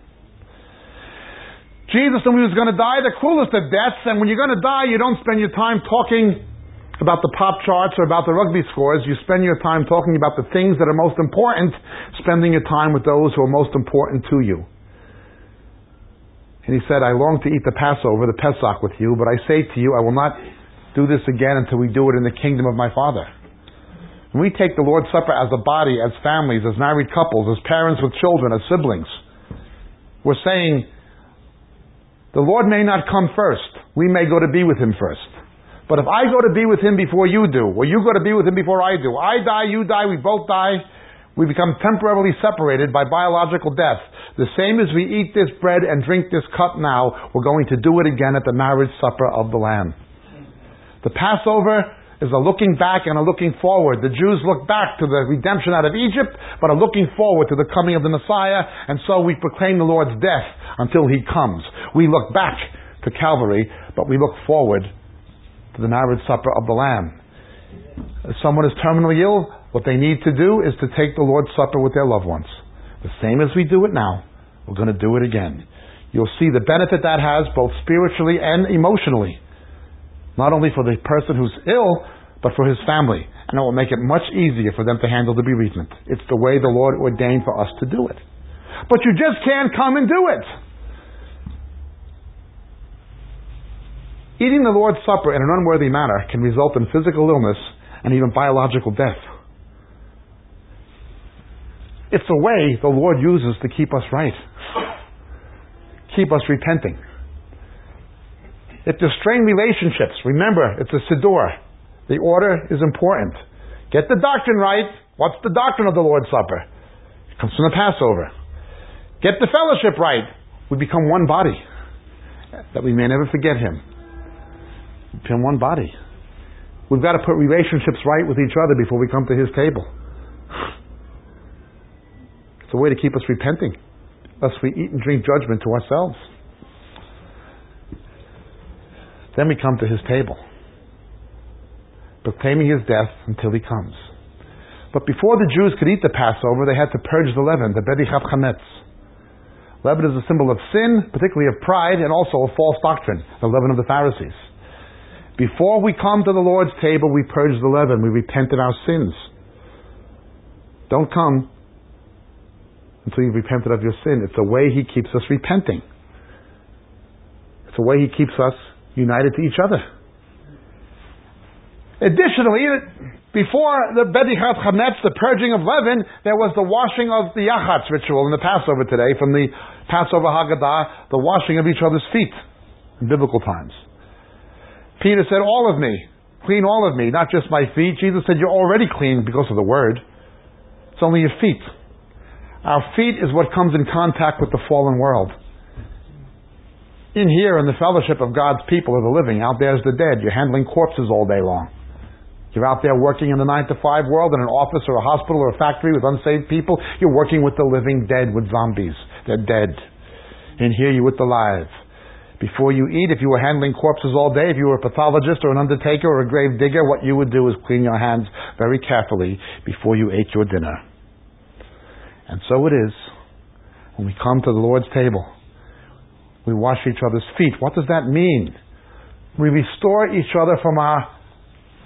Speaker 1: Jesus, when He was going to die, the cruelest of deaths, and when you're going to die, you don't spend your time talking about the pop charts or about the rugby scores. You spend your time talking about the things that are most important, spending your time with those who are most important to you. And He said, I long to eat the Passover, the Pesach with you, but I say to you, I will not do this again until we do it in the kingdom of my Father. When we take the Lord's Supper as a body, as families, as married couples, as parents with children, as siblings, we're saying, the Lord may not come first. We may go to be with Him first. But if I go to be with Him before you do, or you go to be with Him before I do, I die, you die, we both die, we become temporarily separated by biological death. The same as we eat this bread and drink this cup now, we're going to do it again at the marriage supper of the Lamb. The Passover is a looking back and a looking forward. The Jews look back to the redemption out of Egypt, but are looking forward to the coming of the Messiah, and so we proclaim the Lord's death until He comes. We look back to Calvary, but we look forward to the marriage supper of the Lamb. If someone is terminally ill, what they need to do is to take the Lord's Supper with their loved ones. The same as we do it now, we're going to do it again. You'll see the benefit that has both spiritually and emotionally. Not only for the person who's ill, but for his family. And it will make it much easier for them to handle the bereavement. It's the way the Lord ordained for us to do it. But you just can't come and do it. Eating the Lord's Supper in an unworthy manner can result in physical illness and even biological death. It's a way the Lord uses to keep us right. Keep us repenting. If there's strained relationships, remember, it's a siddur. The order is important. Get the doctrine right. What's the doctrine of the Lord's Supper? It comes from the Passover. Get the fellowship right. We become one body, that we may never forget Him. We become one body. We've got to put relationships right with each other before we come to His table. It's a way to keep us repenting, lest we eat and drink judgment to ourselves. Then we come to His table, proclaiming His death until He comes. But before the Jews could eat the Passover, they had to purge the leaven, the Bedichat Chametz. Leaven is a symbol of sin, particularly of pride, and also of false doctrine, the leaven of the Pharisees. Before we come to the Lord's table, we purge the leaven, we repent of our sins. Don't come until you've repented of your sin. It's a way He keeps us repenting. It's a way He keeps us united to each other. Additionally, before the Bedichat Chametz, the purging of leaven, there was the washing of the Yachatz ritual in the Passover today, from the Passover Haggadah, the washing of each other's feet in biblical times. Peter said, all of me, clean all of me, not just my feet. Jesus said, you're already clean because of the Word. It's only your feet. Our feet is what comes in contact with the fallen world. In here, in the fellowship of God's people are the living. Out there is the dead. You're handling corpses all day long. You're out there working in the 9-to-5 world in an office or a hospital or a factory with unsaved people. You're working with the living dead, with zombies. They're dead. In here, you're with the live. Before you eat, if you were handling corpses all day, if you were a pathologist or an undertaker or a grave digger, what you would do is clean your hands very carefully before you ate your dinner. And so it is when we come to the Lord's table. We wash each other's feet. What does that mean? We restore each other from our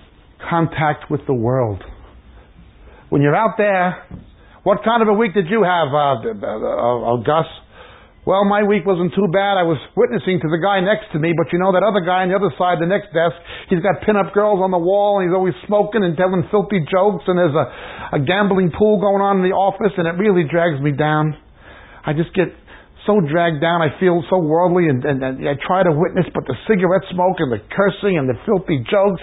Speaker 1: contact with the world. When you're out there, what kind of a week did you have, Gus? Well, my week wasn't too bad. I was witnessing to the guy next to me, but you know that other guy on the other side, the next desk, he's got pin-up girls on the wall, and he's always smoking and telling filthy jokes, and there's a gambling pool going on in the office, and it really drags me down. I just get so dragged down. I feel so worldly, and I try to witness, but the cigarette smoke and the cursing and the filthy jokes.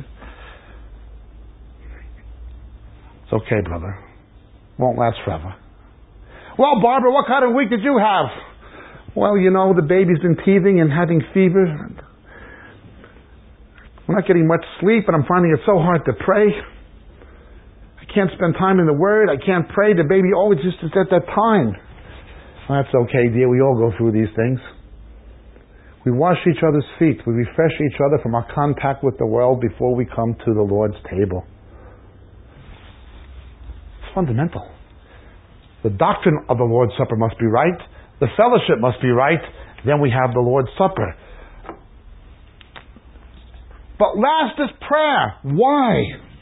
Speaker 1: It's okay, brother. Won't last forever. Well, Barbara, what kind of week did you have? Well, you know, the baby's been teething and having fever. We're not getting much sleep, and I'm finding it so hard to pray. I can't spend time in the Word. I can't pray. The baby always just is at that time. Well, that's okay, dear. We all go through these things. We wash each other's feet. We refresh each other from our contact with the world before we come to the Lord's table. It's fundamental. The doctrine of the Lord's Supper must be right. The fellowship must be right. Then we have the Lord's Supper. But last is prayer. Why?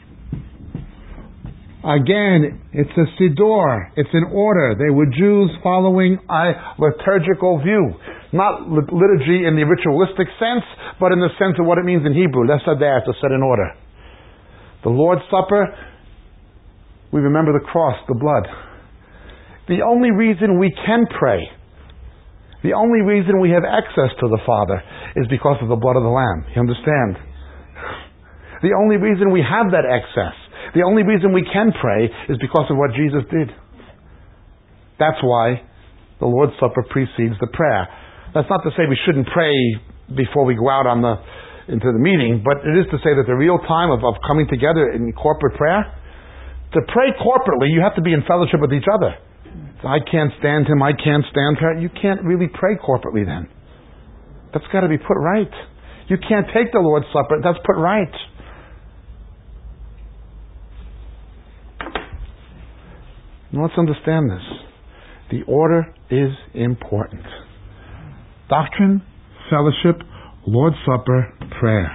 Speaker 1: Again, it's a siddur. It's an order. They were Jews following a liturgical view. Not liturgy in the ritualistic sense, but in the sense of what it means in Hebrew. Lesader, to set in order. The Lord's Supper, we remember the cross, the blood. The only reason we can pray, the only reason we have access to the Father is because of the blood of the Lamb. You understand? The only reason we have that access, the only reason we can pray is because of what Jesus did. That's why the Lord's Supper precedes the prayer. That's not to say we shouldn't pray before we go out into the meeting, but it is to say that the real time of coming together in corporate prayer, to pray corporately, you have to be in fellowship with each other. I can't stand him, I can't stand her. You can't really pray corporately then. That's got to be put right. You can't take the Lord's Supper. That's put right. Now let's understand this. The order is important. Doctrine, fellowship, Lord's Supper, prayer.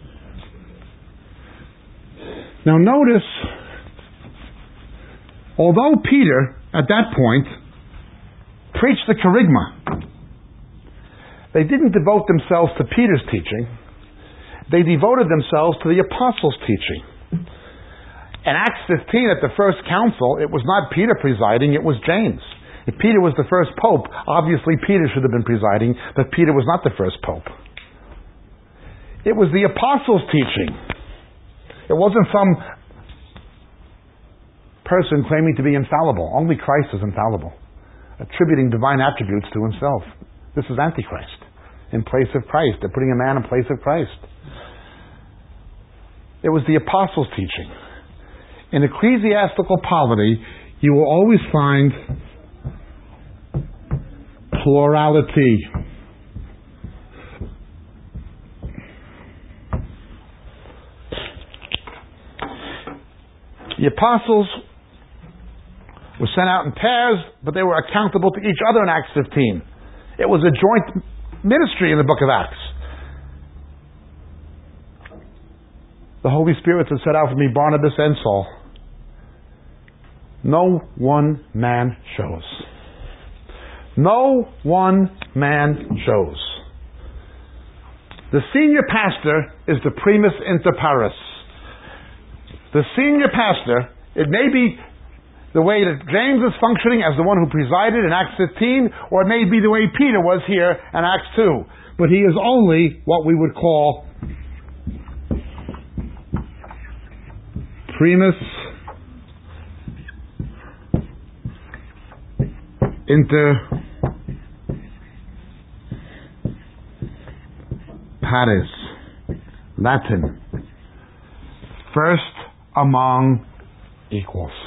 Speaker 1: Now notice, although Peter, at that point, preached the kerygma, they didn't devote themselves to Peter's teaching. They devoted themselves to the apostles' teaching. In Acts 15, at the first council, it was not Peter presiding, it was James. If Peter was the first pope, obviously Peter should have been presiding, but Peter was not the first pope. It was the apostles' teaching. It wasn't some person claiming to be infallible. Only Christ is infallible. Attributing divine attributes to himself. This is Antichrist. In place of Christ. They're putting a man in place of Christ. It was the apostles' teaching. In ecclesiastical polity, you will always find plurality. The apostles were sent out in pairs, but they were accountable to each other in Acts 15. It was a joint ministry in the book of Acts. The Holy Spirit has set out for me Barnabas and Saul. No one man shows. No one man shows. The senior pastor is the primus inter pares. The senior pastor, it may be the way that James is functioning as the one who presided in Acts 15, or it may be the way Peter was here in Acts 2. But he is only what we would call primus inter pares. Latin. First among equals.